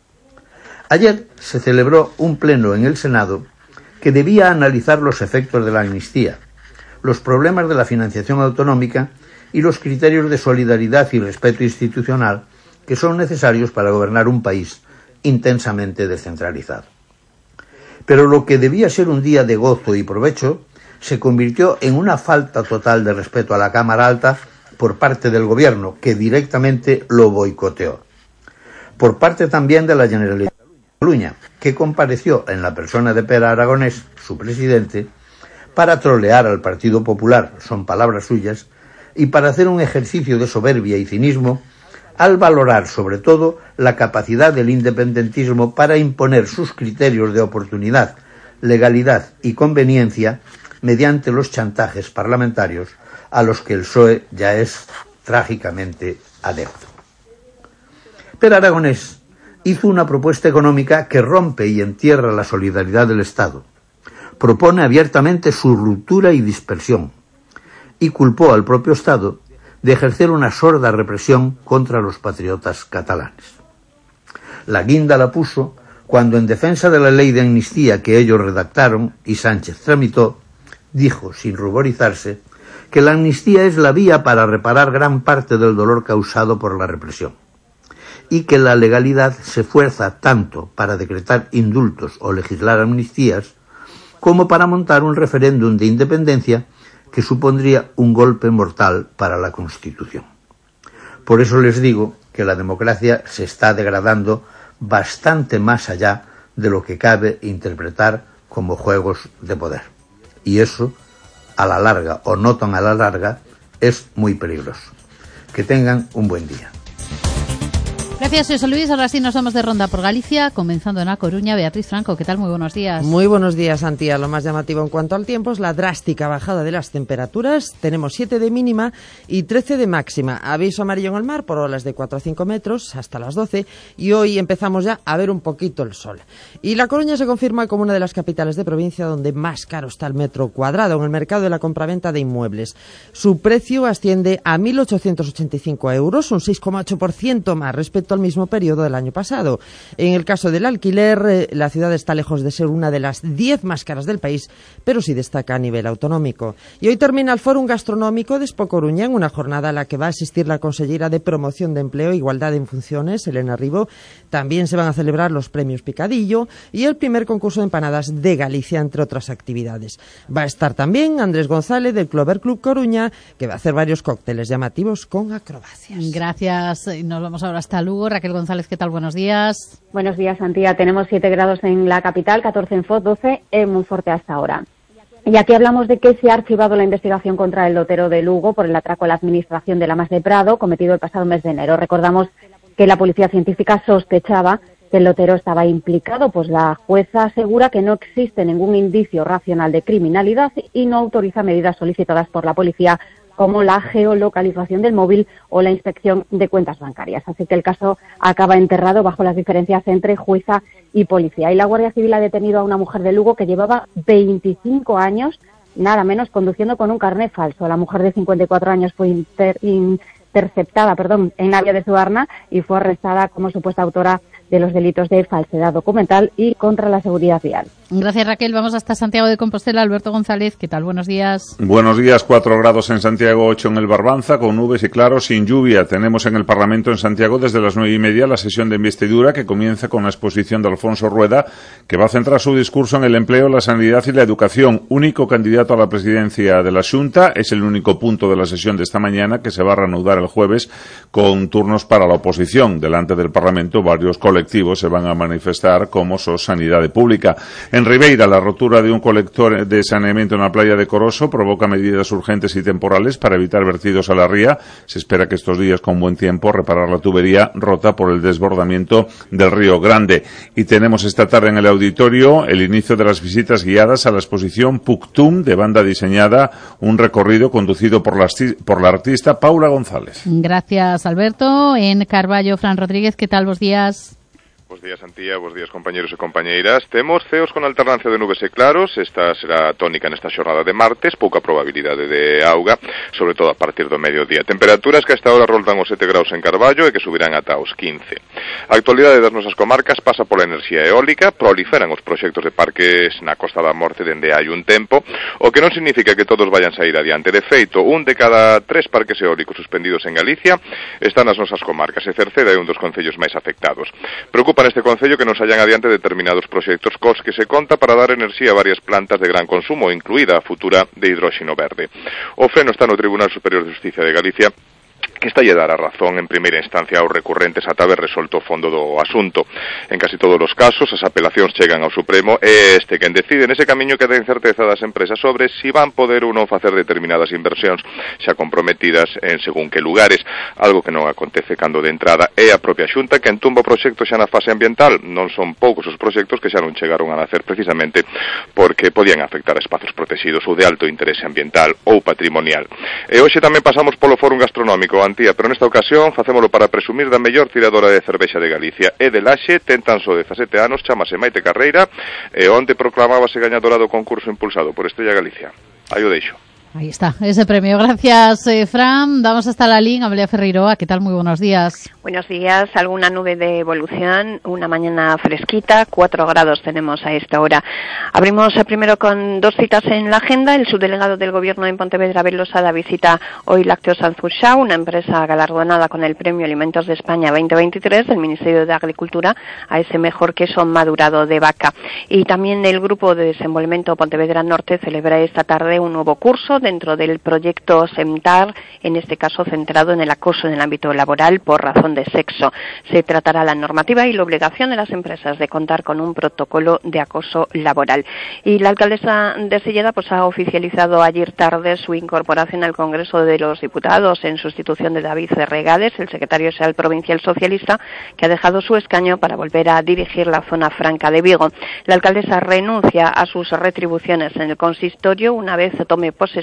S: Ayer se celebró un pleno en el Senado que debía analizar los efectos de la amnistía, los problemas de la financiación autonómica y los criterios de solidaridad y respeto institucional que son necesarios para gobernar un país intensamente descentralizado. Pero lo que debía ser un día de gozo y provecho se convirtió en una falta total de respeto a la Cámara Alta por parte del Gobierno, que directamente lo boicoteó. Por parte también de la Generalitat de Cataluña, que compareció en la persona de Pere Aragonés, su presidente, para trolear al Partido Popular, son palabras suyas, y para hacer un ejercicio de soberbia y cinismo, al valorar sobre todo la capacidad del independentismo para imponer sus criterios de oportunidad, legalidad y conveniencia mediante los chantajes parlamentarios a los que el P S O E ya es trágicamente adepto. Pere Aragonés hizo una propuesta económica que rompe y entierra la solidaridad del Estado, propone abiertamente su ruptura y dispersión, y culpó al propio Estado de ejercer una sorda represión contra los patriotas catalanes. La guinda la puso cuando, en defensa de la ley de amnistía que ellos redactaron y Sánchez tramitó, dijo, sin ruborizarse, que la amnistía es la vía para reparar gran parte del dolor causado por la represión, y que la legalidad se fuerza tanto para decretar indultos o legislar amnistías, como para montar un referéndum de independencia que supondría un golpe mortal para la Constitución. Por eso les digo que la democracia se está degradando bastante más allá de lo que cabe interpretar como juegos de poder. Y eso, a la larga o no tan a la larga, es muy peligroso. Que tengan un buen día.
B: Gracias, José Luis. Ahora sí nos vamos de ronda por Galicia, comenzando en A Coruña. Beatriz Franco, ¿qué tal? Muy buenos días.
T: Muy buenos días, Antía. Lo más llamativo en cuanto al tiempo es la drástica bajada de las temperaturas. Tenemos siete de mínima y trece de máxima. Aviso amarillo en el mar por olas de cuatro a cinco metros hasta las doce, y hoy empezamos ya a ver un poquito el sol. Y La Coruña se confirma como una de las capitales de provincia donde más caro está el metro cuadrado en el mercado de la compraventa de inmuebles. Su precio asciende a mil ochocientos ochenta y cinco euros, un seis coma ocho por ciento más respecto respecto al mismo periodo del año pasado. En el caso del alquiler, eh, la ciudad está lejos de ser una de las diez más caras del país, pero sí destaca a nivel autonómico. Y hoy termina el Fórum Gastronómico de Expo Coruña, en una jornada a la que va a asistir la consellera de Promoción de Empleo e Igualdad en Funciones, Elena Ribó. También se van a celebrar los premios Picadillo y el primer concurso de empanadas de Galicia, entre otras actividades. Va a estar también Andrés González del Clover Club Coruña, que va a hacer varios cócteles llamativos con acrobacias.
B: Gracias. Nos vamos ahora hasta Lugo. Raquel González, ¿qué tal? Buenos días.
U: Buenos días, Antía. Tenemos siete grados en la capital, catorce en Foz, doce en Monforte hasta ahora. Y aquí hablamos de que se ha archivado la investigación contra el lotero de Lugo por el atraco a la administración de Lamas de Prado cometido el pasado mes de enero. Recordamos que la policía científica sospechaba que el lotero estaba implicado, pues la jueza asegura que no existe ningún indicio racional de criminalidad y no autoriza medidas solicitadas por la policía como la geolocalización del móvil o la inspección de cuentas bancarias. Así que el caso acaba enterrado bajo las diferencias entre jueza y policía. Y la Guardia Civil ha detenido a una mujer de Lugo que llevaba veinticinco años, nada menos, conduciendo con un carné falso. La mujer de cincuenta y cuatro años fue inter, interceptada perdón, en Navia de Suarna y fue arrestada como supuesta autora de los delitos de falsedad documental y contra la seguridad vial.
B: Gracias, Raquel. Vamos hasta Santiago de Compostela. Alberto González, ¿qué tal? Buenos días.
V: Buenos días. Cuatro grados en Santiago, ocho en el Barbanza, con nubes y claros, sin lluvia. Tenemos en el Parlamento en Santiago desde las nueve y media la sesión de investidura que comienza con la exposición de Alfonso Rueda, que va a centrar su discurso en el empleo, la sanidad y la educación. Único candidato a la presidencia de la Xunta. Es el único punto de la sesión de esta mañana, que se va a reanudar el jueves con turnos para la oposición. Delante del Parlamento, varios colectivos se van a manifestar como sos sanidade pública. En Ribeira, la rotura de un colector de saneamiento en la playa de Coroso provoca medidas urgentes y temporales para evitar vertidos a la ría. Se espera que estos días, con buen tiempo, reparar la tubería rota por el desbordamiento del Río Grande. Y tenemos esta tarde en el auditorio el inicio de las visitas guiadas a la exposición Puctum de banda diseñada, un recorrido conducido por la, por la artista Paula González.
B: Gracias, Alberto. En Carballo, Fran Rodríguez, ¿qué tal? Bos días.
W: Bos días, Antía, bos días, compañeros e compañeiras. Temos ceos con alternancia de nubes e claros. Esta será a tónica nesta xornada de martes, pouca probabilidade de auga, sobre todo a partir do mediodía. Temperaturas que a esta hora roldan os sete graus en Carballo e que subirán ata os quince. A actualidade das nosas comarcas pasa pola enerxía eólica, proliferan os proxectos de parques na Costa da Morte dende hai un tempo, o que non significa que todos vayan sair adiante. De feito, un de cada tres parques eólicos suspendidos en Galicia están nas nosas comarcas, e Cerceda é un dos concellos máis afectados. Preocupa neste concello que non saían adiante determinados proxectos cos que se conta para dar enerxía a varias plantas de gran consumo, incluída a futura de hidróxeno verde. O freno está no Tribunal Superior de Justicia de Galicia, que está lle dar a razón en primeira instancia aos recurrentes ata haber resolto o fondo do asunto. En casi todos os casos, as apelacións chegan ao Supremo e este quen decide nese camiño que da incerteza das empresas sobre si van poder ou non facer determinadas inversións xa comprometidas en según que lugares, algo que non acontece cando de entrada é a propia Xunta que entumba o proxecto xa na fase ambiental. Non son poucos os proxectos que xa non chegaron a nacer precisamente porque podían afectar a espazos protegidos ou de alto interese ambiental ou patrimonial. E hoxe tamén pasamos polo Fórum Gastronómico, Antía, pero nesta ocasión facémolo para presumir da mellor tiradora de cervexa de Galicia. É de Laxe, ten tan só dezasete anos, chamase Maite Carreira, e onde proclamábase gañadora do concurso impulsado por Estrella Galicia. Aí o deixo.
B: Ahí está, ese premio. Gracias, eh, Fran. Vamos hasta la línea. Amelia Ferreiroa, ¿qué tal? Muy buenos días.
X: Buenos días. Alguna nube de evolución, una mañana fresquita, cuatro grados tenemos a esta hora. Abrimos primero con dos citas en la agenda. El subdelegado del Gobierno en Pontevedra, Velosa, visita hoy Lácteos Sanzurxao, una empresa galardonada con el Premio Alimentos de España veinte veintitrés del Ministerio de Agricultura, a ese mejor queso madurado de vaca. Y también el Grupo de Desenvolvemento Pontevedra Norte celebra esta tarde un nuevo curso dentro del proyecto SEMTAR, en este caso centrado en el acoso en el ámbito laboral por razón de sexo. Se tratará la normativa y la obligación de las empresas de contar con un protocolo de acoso laboral. Y la alcaldesa de Silleda pues ha oficializado ayer tarde su incorporación al Congreso de los Diputados en sustitución de David Regades, el secretario general provincial socialista, que ha dejado su escaño para volver a dirigir la zona franca de Vigo. La alcaldesa renuncia a sus retribuciones en el consistorio una vez tome posesión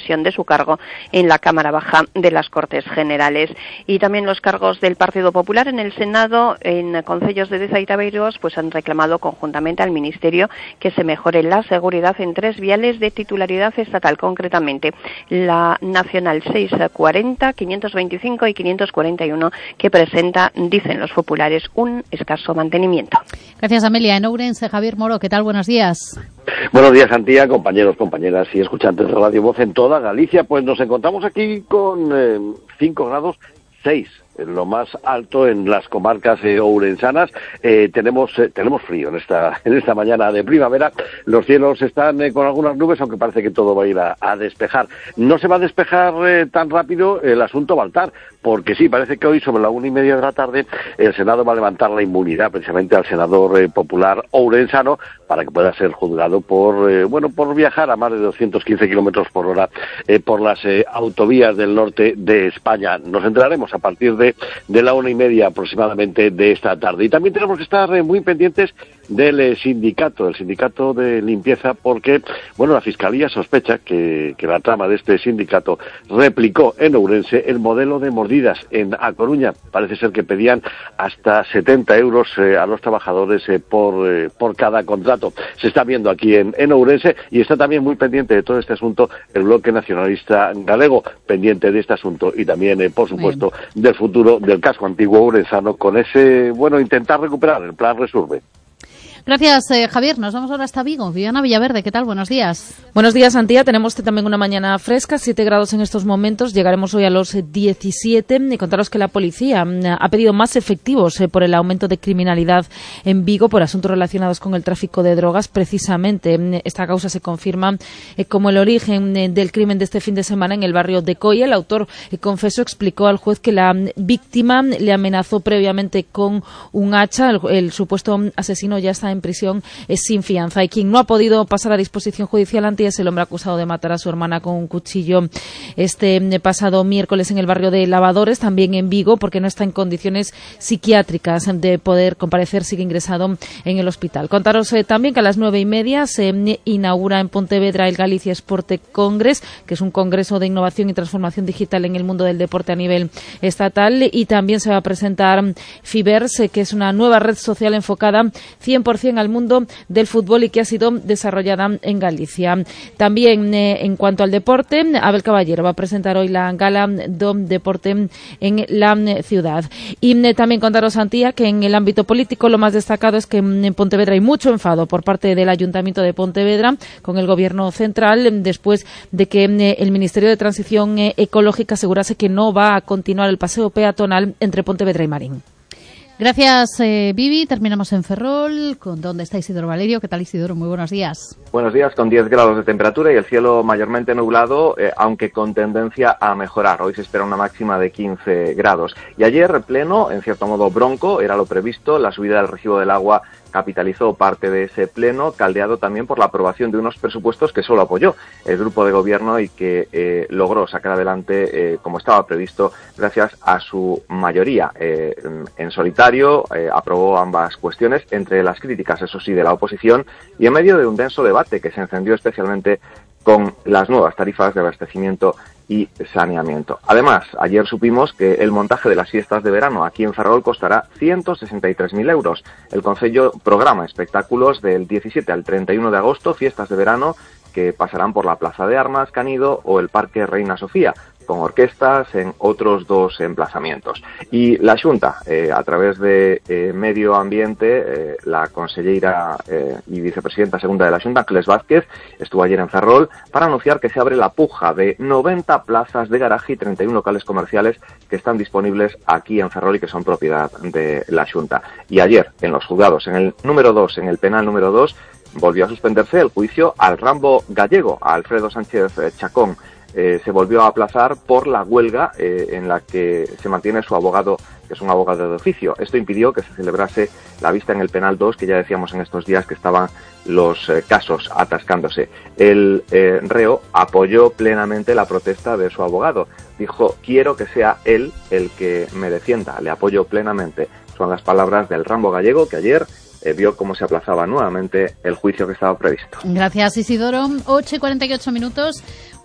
X: dimisión de su cargo en la Cámara Baja de las Cortes Generales. Y también los cargos del Partido Popular en el Senado, en concellos de Deza y Tabeiros, pues han reclamado conjuntamente al Ministerio que se mejore la seguridad en tres viales de titularidad estatal, concretamente la Nacional seiscientos cuarenta, quinientos veinticinco y quinientos cuarenta y uno, que presenta, dicen los populares, un escaso mantenimiento.
B: Gracias, Amelia. En Ourense, Javier Moro, ¿qué tal? Buenos días.
C: Buenos días, Antía, compañeros, compañeras y escuchantes de Radio Voz en toda Galicia. Pues nos encontramos aquí con eh, cinco grados seis, lo más alto en las comarcas eh, ourensanas. Eh, tenemos eh, tenemos frío en esta en esta mañana de primavera. Los cielos están eh, con algunas nubes, aunque parece que todo va a ir a, a despejar. No se va a despejar eh, tan rápido el asunto Baltar, porque sí, parece que hoy sobre la una y media de la tarde el Senado va a levantar la inmunidad precisamente al senador eh, popular ourensano para que pueda ser juzgado por eh, bueno por viajar a más de doscientos quince kilómetros por hora eh, por las eh, autovías del norte de España. Nos enteraremos a partir de de la una y media aproximadamente de esta tarde. Y también tenemos que estar eh, muy pendientes del eh, sindicato, del sindicato de limpieza, porque, bueno, la Fiscalía sospecha que, que la trama de este sindicato replicó en Ourense el modelo de mordidas en A Coruña. Parece ser que pedían hasta setenta euros eh, a los trabajadores eh, por, eh, por cada contrato. Se está viendo aquí en, en Ourense, y está también muy pendiente de todo este asunto el Bloque Nacionalista Galego, pendiente de este asunto y también, eh, por supuesto, Bien. del futuro del casco antiguo ourensano, con ese, bueno, intentar recuperar el plan Resurbe.
B: Gracias, eh, Javier. Nos vamos ahora hasta Vigo. Viviana Villaverde, ¿qué tal? Buenos días.
D: Buenos días, Antía. Tenemos también una mañana fresca, siete grados en estos momentos. Llegaremos hoy a los diecisiete. Y contaros que la policía ha pedido más efectivos eh, por el aumento de criminalidad en Vigo por asuntos relacionados con el tráfico de drogas. Precisamente esta causa se confirma eh, como el origen eh, del crimen de este fin de semana en el barrio de Coia. El autor eh, confeso explicó al juez que la víctima le amenazó previamente con un hacha. El, el supuesto asesino ya está en en prisión es sin fianza, y quien no ha podido pasar a disposición judicial ante es el hombre acusado de matar a su hermana con un cuchillo este pasado miércoles en el barrio de Lavadores, también en Vigo, porque no está en condiciones psiquiátricas de poder comparecer, sigue ingresado en el hospital. Contaros eh, también que a las nueve y media se inaugura en Pontevedra el Galicia Sport Congress, que es un congreso de innovación y transformación digital en el mundo del deporte a nivel estatal, y también se va a presentar Fibers, eh, que es una nueva red social enfocada cien por cien al mundo del fútbol y que ha sido desarrollada en Galicia. También eh, en cuanto al deporte, Abel Caballero va a presentar hoy la gala Dom Deporte en la eh, ciudad. Y eh, también contaros, Antía, que en el ámbito político lo más destacado es que en Pontevedra hay mucho enfado por parte del Ayuntamiento de Pontevedra con el Gobierno central después de que eh, el Ministerio de Transición eh, Ecológica asegurase que no va a continuar el paseo peatonal entre Pontevedra y Marín.
B: Gracias, eh, Vivi. Terminamos en Ferrol. ¿Con dónde está Isidoro Valerio? ¿Qué tal, Isidoro? Muy buenos días.
E: Buenos días, con diez grados de temperatura y el cielo mayormente nublado, eh, aunque con tendencia a mejorar. Hoy se espera una máxima de quince grados. Y ayer, pleno, en cierto modo bronco, era lo previsto. La subida del recibo del agua capitalizó parte de ese pleno, caldeado también por la aprobación de unos presupuestos que solo apoyó el grupo de gobierno y que eh, logró sacar adelante eh, como estaba previsto gracias a su mayoría. Eh, en solitario eh, aprobó ambas cuestiones, entre las críticas, eso sí, de la oposición, y en medio de un denso debate que se encendió especialmente con las nuevas tarifas de abastecimiento y saneamiento. Además, ayer supimos que el montaje de las fiestas de verano aquí en Ferrol costará ciento sesenta y tres mil euros. El Concello programa espectáculos del diecisiete al treinta y uno de agosto, fiestas de verano que pasarán por la Plaza de Armas, Canido o el Parque Reina Sofía, con orquestas en otros dos emplazamientos. Y la Xunta, eh, a través de eh, Medio Ambiente, eh, la conselleira eh, y vicepresidenta segunda de la Xunta, Ángeles Vázquez, estuvo ayer en Ferrol para anunciar que se abre la puja de noventa plazas de garaje y treinta y uno locales comerciales que están disponibles aquí en Ferrol y que son propiedad de la Xunta. Y ayer, en los juzgados, en el número dos, en el penal número dos, volvió a suspenderse el juicio al Rambo gallego, a Alfredo Sánchez Chacón. Eh, se volvió a aplazar por la huelga eh, en la que se mantiene su abogado, que es un abogado de oficio. Esto impidió que se celebrase la vista en el penal dos, que ya decíamos en estos días que estaban los eh, casos atascándose. El eh, reo apoyó plenamente la protesta de su abogado. Dijo: quiero que sea él el que me defienda, le apoyo plenamente. Son las palabras del Rambo gallego, que ayer Eh, vio cómo se aplazaba nuevamente el juicio que estaba previsto.
B: Gracias, Isidoro. ocho y cuarenta y ocho minutos.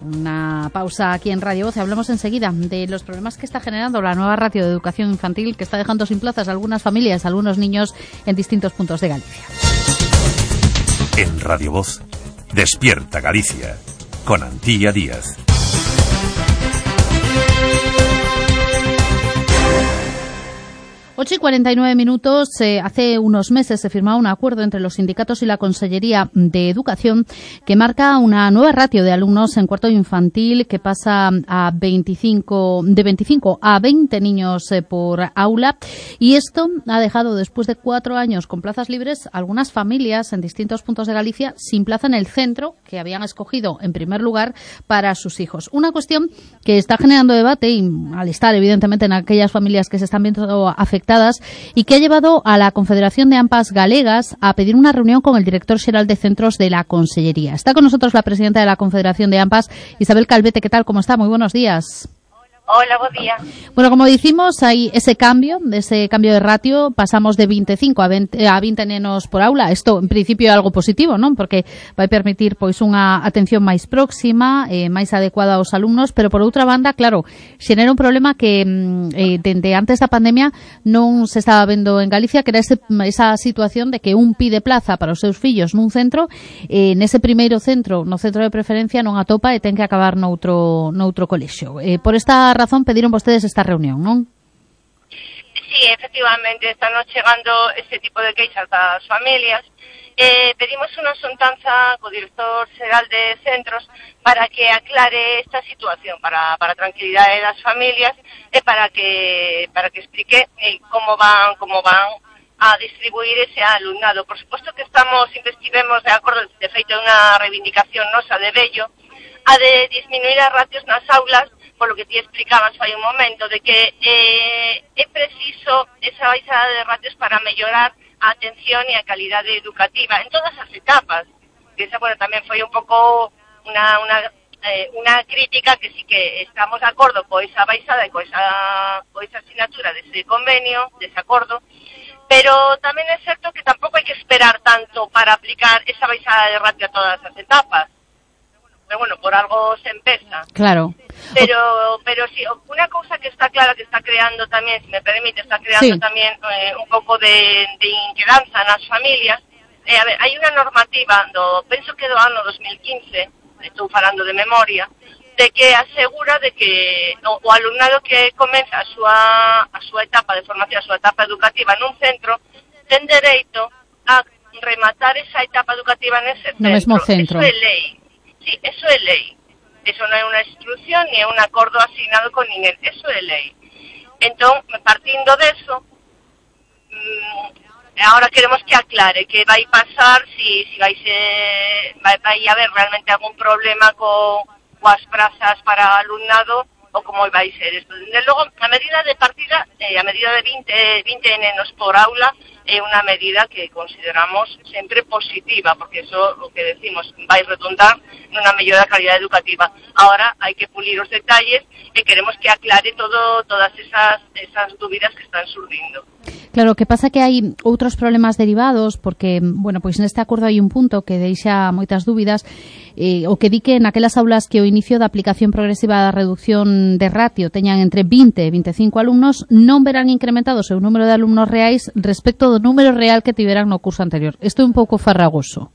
B: Una pausa aquí en Radio Voz. Hablamos enseguida de los problemas que está generando la nueva ratio de educación infantil, que está dejando sin plazas a algunas familias, a algunos niños en distintos puntos de Galicia.
A: En Radio Voz, Despierta Galicia, con Antía Díaz.
B: ocho y cuarenta y nueve minutos. Eh, hace unos meses se firmaba un acuerdo entre los sindicatos y la Consellería de Educación que marca una nueva ratio de alumnos en cuarto infantil que pasa a veinticinco, de veinticinco a veinte niños eh, por aula, y esto ha dejado, después de cuatro años con plazas libres, algunas familias en distintos puntos de Galicia sin plaza en el centro que habían escogido en primer lugar para sus hijos. Una cuestión que está generando debate y malestar, evidentemente, en aquellas familias que se están viendo afectadas, y que ha llevado a la Confederación de AMPAs Galegas a pedir una reunión con el director xeral de centros de la Consellería. Está con nosotros la presidenta de la Confederación de AMPAs, Isabel Calvete. ¿Qué tal? ¿Cómo está? Muy buenos días.
G: Hola, buen día.
B: Bueno, como decimos, hay ese cambio, de ese cambio de ratio, pasamos de veinticinco a veinte, a veinte nenos por aula. Isto, en principio, é algo positivo, non? Porque vai permitir, pois, unha atención máis próxima, eh, máis adecuada aos alumnos, pero, por outra banda, claro, xenera un problema que, eh, dende antes da pandemia, non se estaba vendo en Galicia, que era ese, esa situación de que un pide plaza para os seus fillos nun centro, eh, nese primeiro centro, no centro de preferencia, non atopa e ten que acabar noutro, noutro colexio. Eh, por esta razón pediron vostedes esta reunión, non?
G: Sí, efectivamente, están chegando ese tipo de queixas das familias. Eh, pedimos unha xuntanza co director xeral de centros para que aclare esta situación, para, para a tranquilidade das familias e para que para que explique eh, como van como van a distribuir ese alumnado. Por suposto que estamos, sempre estivemos de acordo, de feito unha reivindicación nosa de Bello, a de disminuir as ratios nas aulas, por lo que ti explicabas fai un momento, de que eh, é preciso esa baixada de ratios para mellorar a atención e a calidade educativa en todas as etapas. Que esa, bueno, tamén foi un pouco unha, unha, eh, unha crítica que sí que estamos de acordo co esa baixada e co esa, co esa asignatura dese convenio, dese acordo, pero tamén é certo que tampouco hai que esperar tanto para aplicar esa baixada de ratio a todas as etapas. Pero bueno, por algo se empeza.
B: Claro.
G: Pero pero sí, una cousa que está clara, que está creando tamén, se me permite, está creando sí. tamén eh, un pouco de, de inquedanza nas familias. Eh, a ver, hai unha normativa, do, penso que do ano dos mil quince, estou falando de memoria, de que asegura de que o, o alumnado que comeza a súa, a súa etapa de formación, a súa etapa educativa nun centro, ten dereito a rematar esa etapa educativa nese centro.
B: No mesmo centro.
G: Eso é lei. Sí, eso é lei. Eso non é unha instrucción ni é un acordo asignado con ninguén. Eso é lei. Entón, partindo deso, mmm, agora queremos que aclare que vai pasar, si, si vai, ser, vai, vai haber realmente algún problema co, coas prazas para alumnado ou como vai ser isto. Desde logo, a medida de partida, eh, a medida de veinte, veinte nenos por aula, é unha medida que consideramos sempre positiva, porque eso, o que decimos, vai redundar nunha mellora da calidad educativa. Ahora hai que pulir os detalles e queremos que aclare todo todas esas esas dúbidas que están surdindo.
B: Claro, que pasa que hai outros problemas derivados, porque, bueno, pois neste acordo hai un punto que deixa moitas dúbidas, eh, o que di que naquelas aulas que o inicio da aplicación progresiva da reducción de ratio teñan entre vinte e veinticinco alumnos, non verán incrementado o seu número de alumnos reais respecto do número real que tiveran no curso anterior. Isto é un pouco farragoso.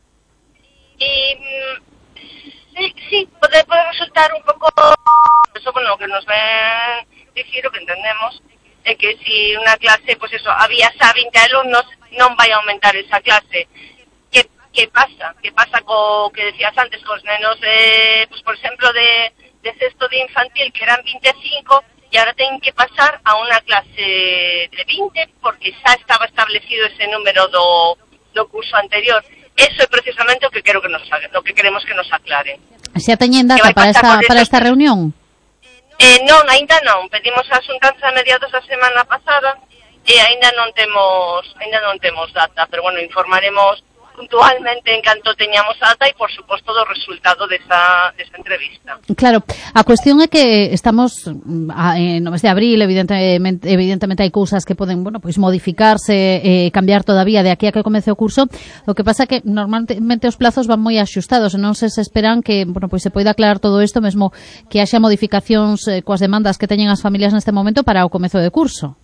G: Eh, sí, sí, pode, pode resultar un pouco... Eso, bueno, que nos ven dicir o que entendemos é que si unha clase, pois pues eso, había xa vinte alumnos, non vai aumentar esa clase. Que, que pasa? Que pasa co que decías antes, cos nenos, eh, pues, por exemplo, de, de sexto de infantil, que eran veinticinco, e agora ten que pasar a unha clase de vinte, porque xa estaba establecido ese número do, do curso anterior. Eso é precisamente o que quero que nos, o que queremos que nos aclaren.
B: Xa teñen data para esta, para esta reunión?
G: Eh, non, aínda non. Pedimos a xuntanza a mediados da semana pasada e aínda non temos, aínda non temos data, pero bueno, informaremos puntualmente en canto teñamos a ata e, por suposto, do resultado desa, desa entrevista.
B: Claro, a cuestión é que estamos a, en no mes de abril, evidentemente, evidentemente hai cousas que poden, bueno, pois modificarse, eh, cambiar todavía de aquí a que comece o curso. O que pasa que normalmente os plazos van moi axustados, non se esperan que, bueno, pois se poida aclarar todo isto, mesmo que haxa modificacións eh, coas demandas que teñen as familias neste momento para o comezo de curso.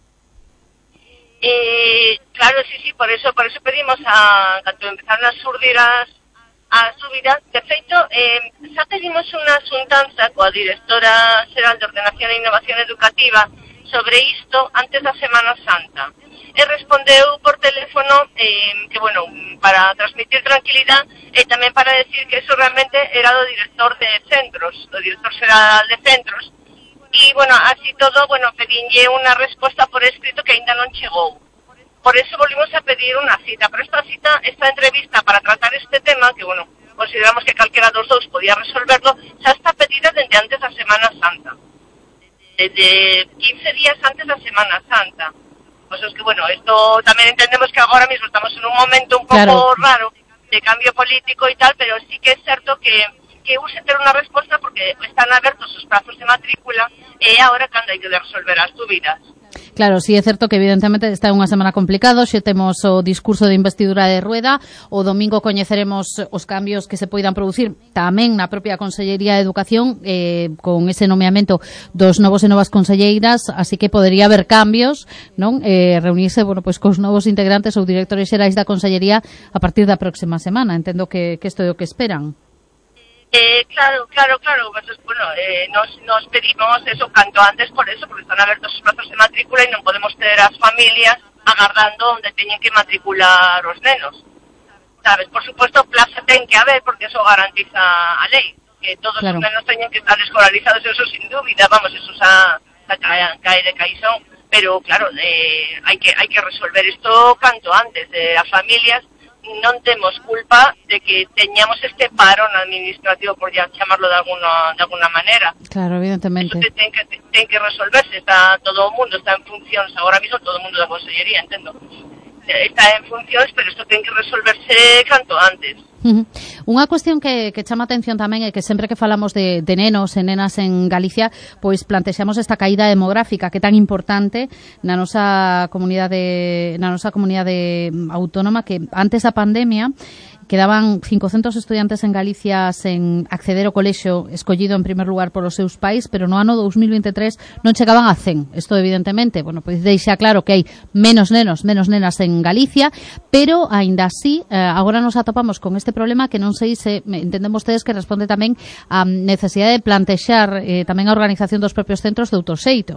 G: Eh, claro, sí, sí, por eso por eso pedimos a cando empezaron a surdir as a subidas, de feito, eh, xa pedimos unha xuntanza coa directora xeral de Ordenación e Innovación Educativa sobre isto antes da Semana Santa. E respondeu por teléfono eh, que, bueno, para transmitir tranquilidade e tamén para decir que eso realmente era do director de centros, do director xeral de centros. E, bueno, así todo, bueno, pedinlle unha resposta por escrito que aínda non chegou. Por eso volvimos a pedir unha cita. Pero esta cita, esta entrevista para tratar este tema, que, bueno, consideramos que calquera dos dous podía resolverlo, xa está pedida desde antes da Semana Santa. Desde quince días antes da Semana Santa. Pues es que, bueno, esto tamén entendemos que agora mismo estamos en un momento un pouco claro. raro de cambio político e tal, pero sí que é certo que que use ter unha resposta porque están abertos os prazos de matrícula e agora cando hai que resolver as dúbidas.
B: Claro, sí, é certo que evidentemente está unha semana complicado, xe temos o discurso de investidura de Rueda, o domingo coñeceremos os cambios que se poidan producir tamén na propia Consellería de Educación eh, con ese nomeamento dos novos e novas conselleiras, así que podería haber cambios, non? Eh, reunirse, bueno, pois cos novos integrantes ou directores xerais da Consellería a partir da próxima semana. Entendo que, que isto é o que esperan.
G: Eh, claro, claro, claro, pues, bueno, eh, nos, nos pedimos eso canto antes por eso, porque están abiertos os plazos de matrícula e non podemos ter as familias agardando onde teñen que matricular os nenos, sabes? Por suposto, plaza ten que haber, porque eso garantiza a lei, que todos claro. os nenos teñen que estar escolarizados, eso sin dúbida, vamos, eso xa, xa cae, cae de caixón, pero claro, eh, hai que hai que resolver isto canto antes, eh, as familias non temos culpa de que teñamos este parón administrativo, por ya chamarlo de alguna de alguna manera.
B: Claro, evidentemente.
G: Eso ten que ten que resolverse, está todo o mundo está en funcións, agora mismo todo o mundo da Consellería, entendo. Está en funcións, pero isto ten que resolverse canto antes.
B: Uh-huh. Unha cuestión que, que chama atención tamén é que sempre que falamos de, de nenos e nenas en Galicia, pois plantexamos esta caída demográfica que é tan importante na nosa comunidade na nosa comunidade autónoma, que antes da pandemia quedaban cincocentos estudiantes en Galicia sen acceder ao colexio escollido en primer lugar polos seus pais, pero no ano dos mil veintitrés non chegaban a cen. Isto evidentemente, bueno, pois deixa claro que hai menos nenos, menos nenas en Galicia, pero aínda así, eh, agora nos atopamos con este problema que non sei se entendemos vostedes que responde tamén á necesidade de plantexar eh, tamén a organización dos propios centros de outro xeito.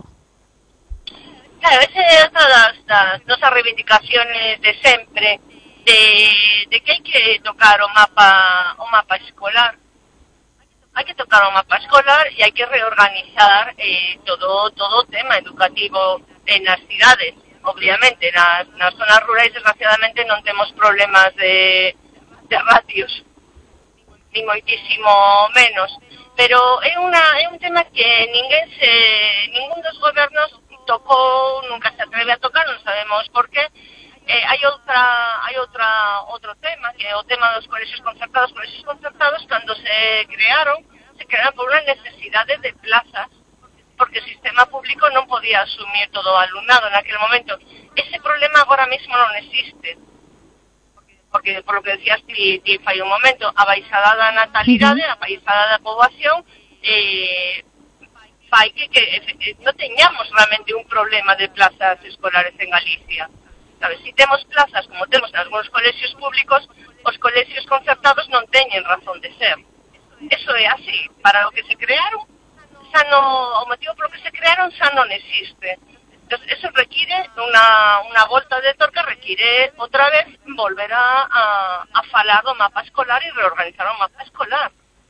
G: Claro, esa é outra das, das nosas reivindicaciones de sempre, de, de que hai que tocar o mapa o mapa escolar. Hai que tocar o mapa escolar e hai que reorganizar eh, todo todo o tema educativo en as cidades. Obviamente, nas, nas zonas rurais, desgraciadamente, non temos problemas de, de ratios, ni moitísimo menos. Pero é, una, é un tema que ninguén se, ningún dos gobernos tocou, nunca se atreve a tocar, non sabemos por qué. Eh, hai outra hai outra outro tema, que é o tema dos colexios concertados. Os colexios concertados, cando se crearon, se crearon por unha necesidade de plazas, porque o sistema público non podía asumir todo o alumnado naquele momento. Ese problema agora mesmo non existe, porque, por lo que decías ti, ti fai un momento, a baixada da natalidade, a baixada da poboación, eh, fai que, que non teñamos realmente un problema de plazas escolares en Galicia. Sabes, si temos plazas como temos en algúns colexios públicos, os colexios concertados non teñen razón de ser. Eso é así. Para o que se crearon, xa no, o motivo polo que se crearon xa non existe. Entón, eso require unha, unha volta de torca, require outra vez volver a, a, a falar do mapa escolar e reorganizar o mapa escolar.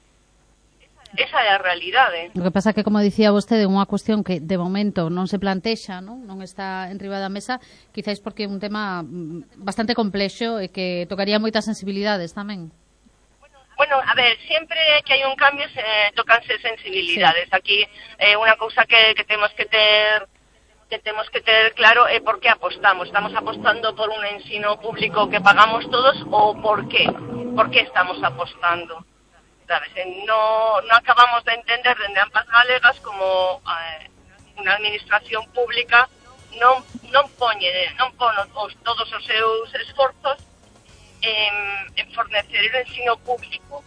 G: Esa é a realidade.
B: O que pasa que, como dicía vostede, unha cuestión que de momento non se plantexa, non, non está en riba da mesa, quizáis porque é un tema bastante complexo e que tocaría moitas sensibilidades tamén.
G: Bueno, a ver, sempre que hai un cambio se tocanse sensibilidades. Sí. Aquí é eh, unha cousa que, que temos que ter que temos que ter claro é por que apostamos. Estamos apostando por un ensino público que pagamos todos ou por que? Por que estamos apostando? Sabes? No, no acabamos de entender dende ambas galegas como eh, unha administración pública non, non poñe, non pon os, todos os seus esforzos en, en fornecer o ensino público.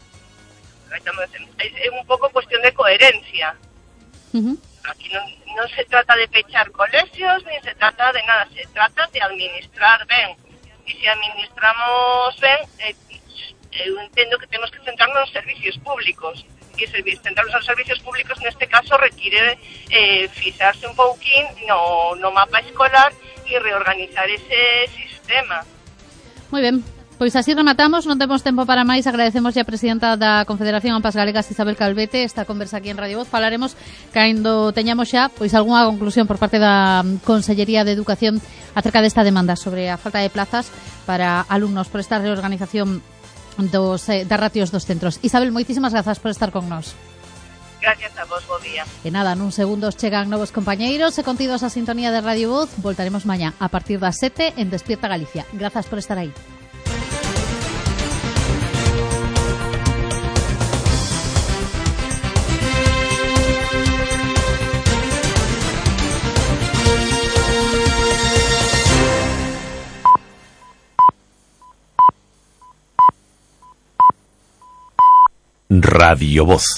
G: É un pouco cuestión de coherencia.
B: Uh-huh.
G: Aquí non, non se trata de pechar colexios, ni se trata de nada, se trata de administrar ben. E se administramos ben, eh, eu entendo que temos que centrarnos nos servicios públicos. E centrarnos nos servicios públicos neste caso require eh, fixarse un pouquín no, no mapa escolar e reorganizar ese sistema.
B: Moi ben. Pois así rematamos, non temos tempo para máis. Agradecemos a presidenta da Confederación Ampas Galegas, Isabel Calvete, esta conversa aquí en Radio Voz. Falaremos cando teñamos xa pois algunha conclusión por parte da Consellería de Educación acerca desta demanda sobre a falta de plazas para alumnos por esta reorganización dos, eh, das ratios dos centros. Isabel, moitísimas grazas por estar con nós.
G: Gracias a vos, bo día.
B: E nada, nun segundos chegan novos compañeiros e contidos a sintonía de Radio Voz. Voltaremos mañá a partir das sete en Despierta Galicia. Grazas por estar aí.
A: Radio Voz.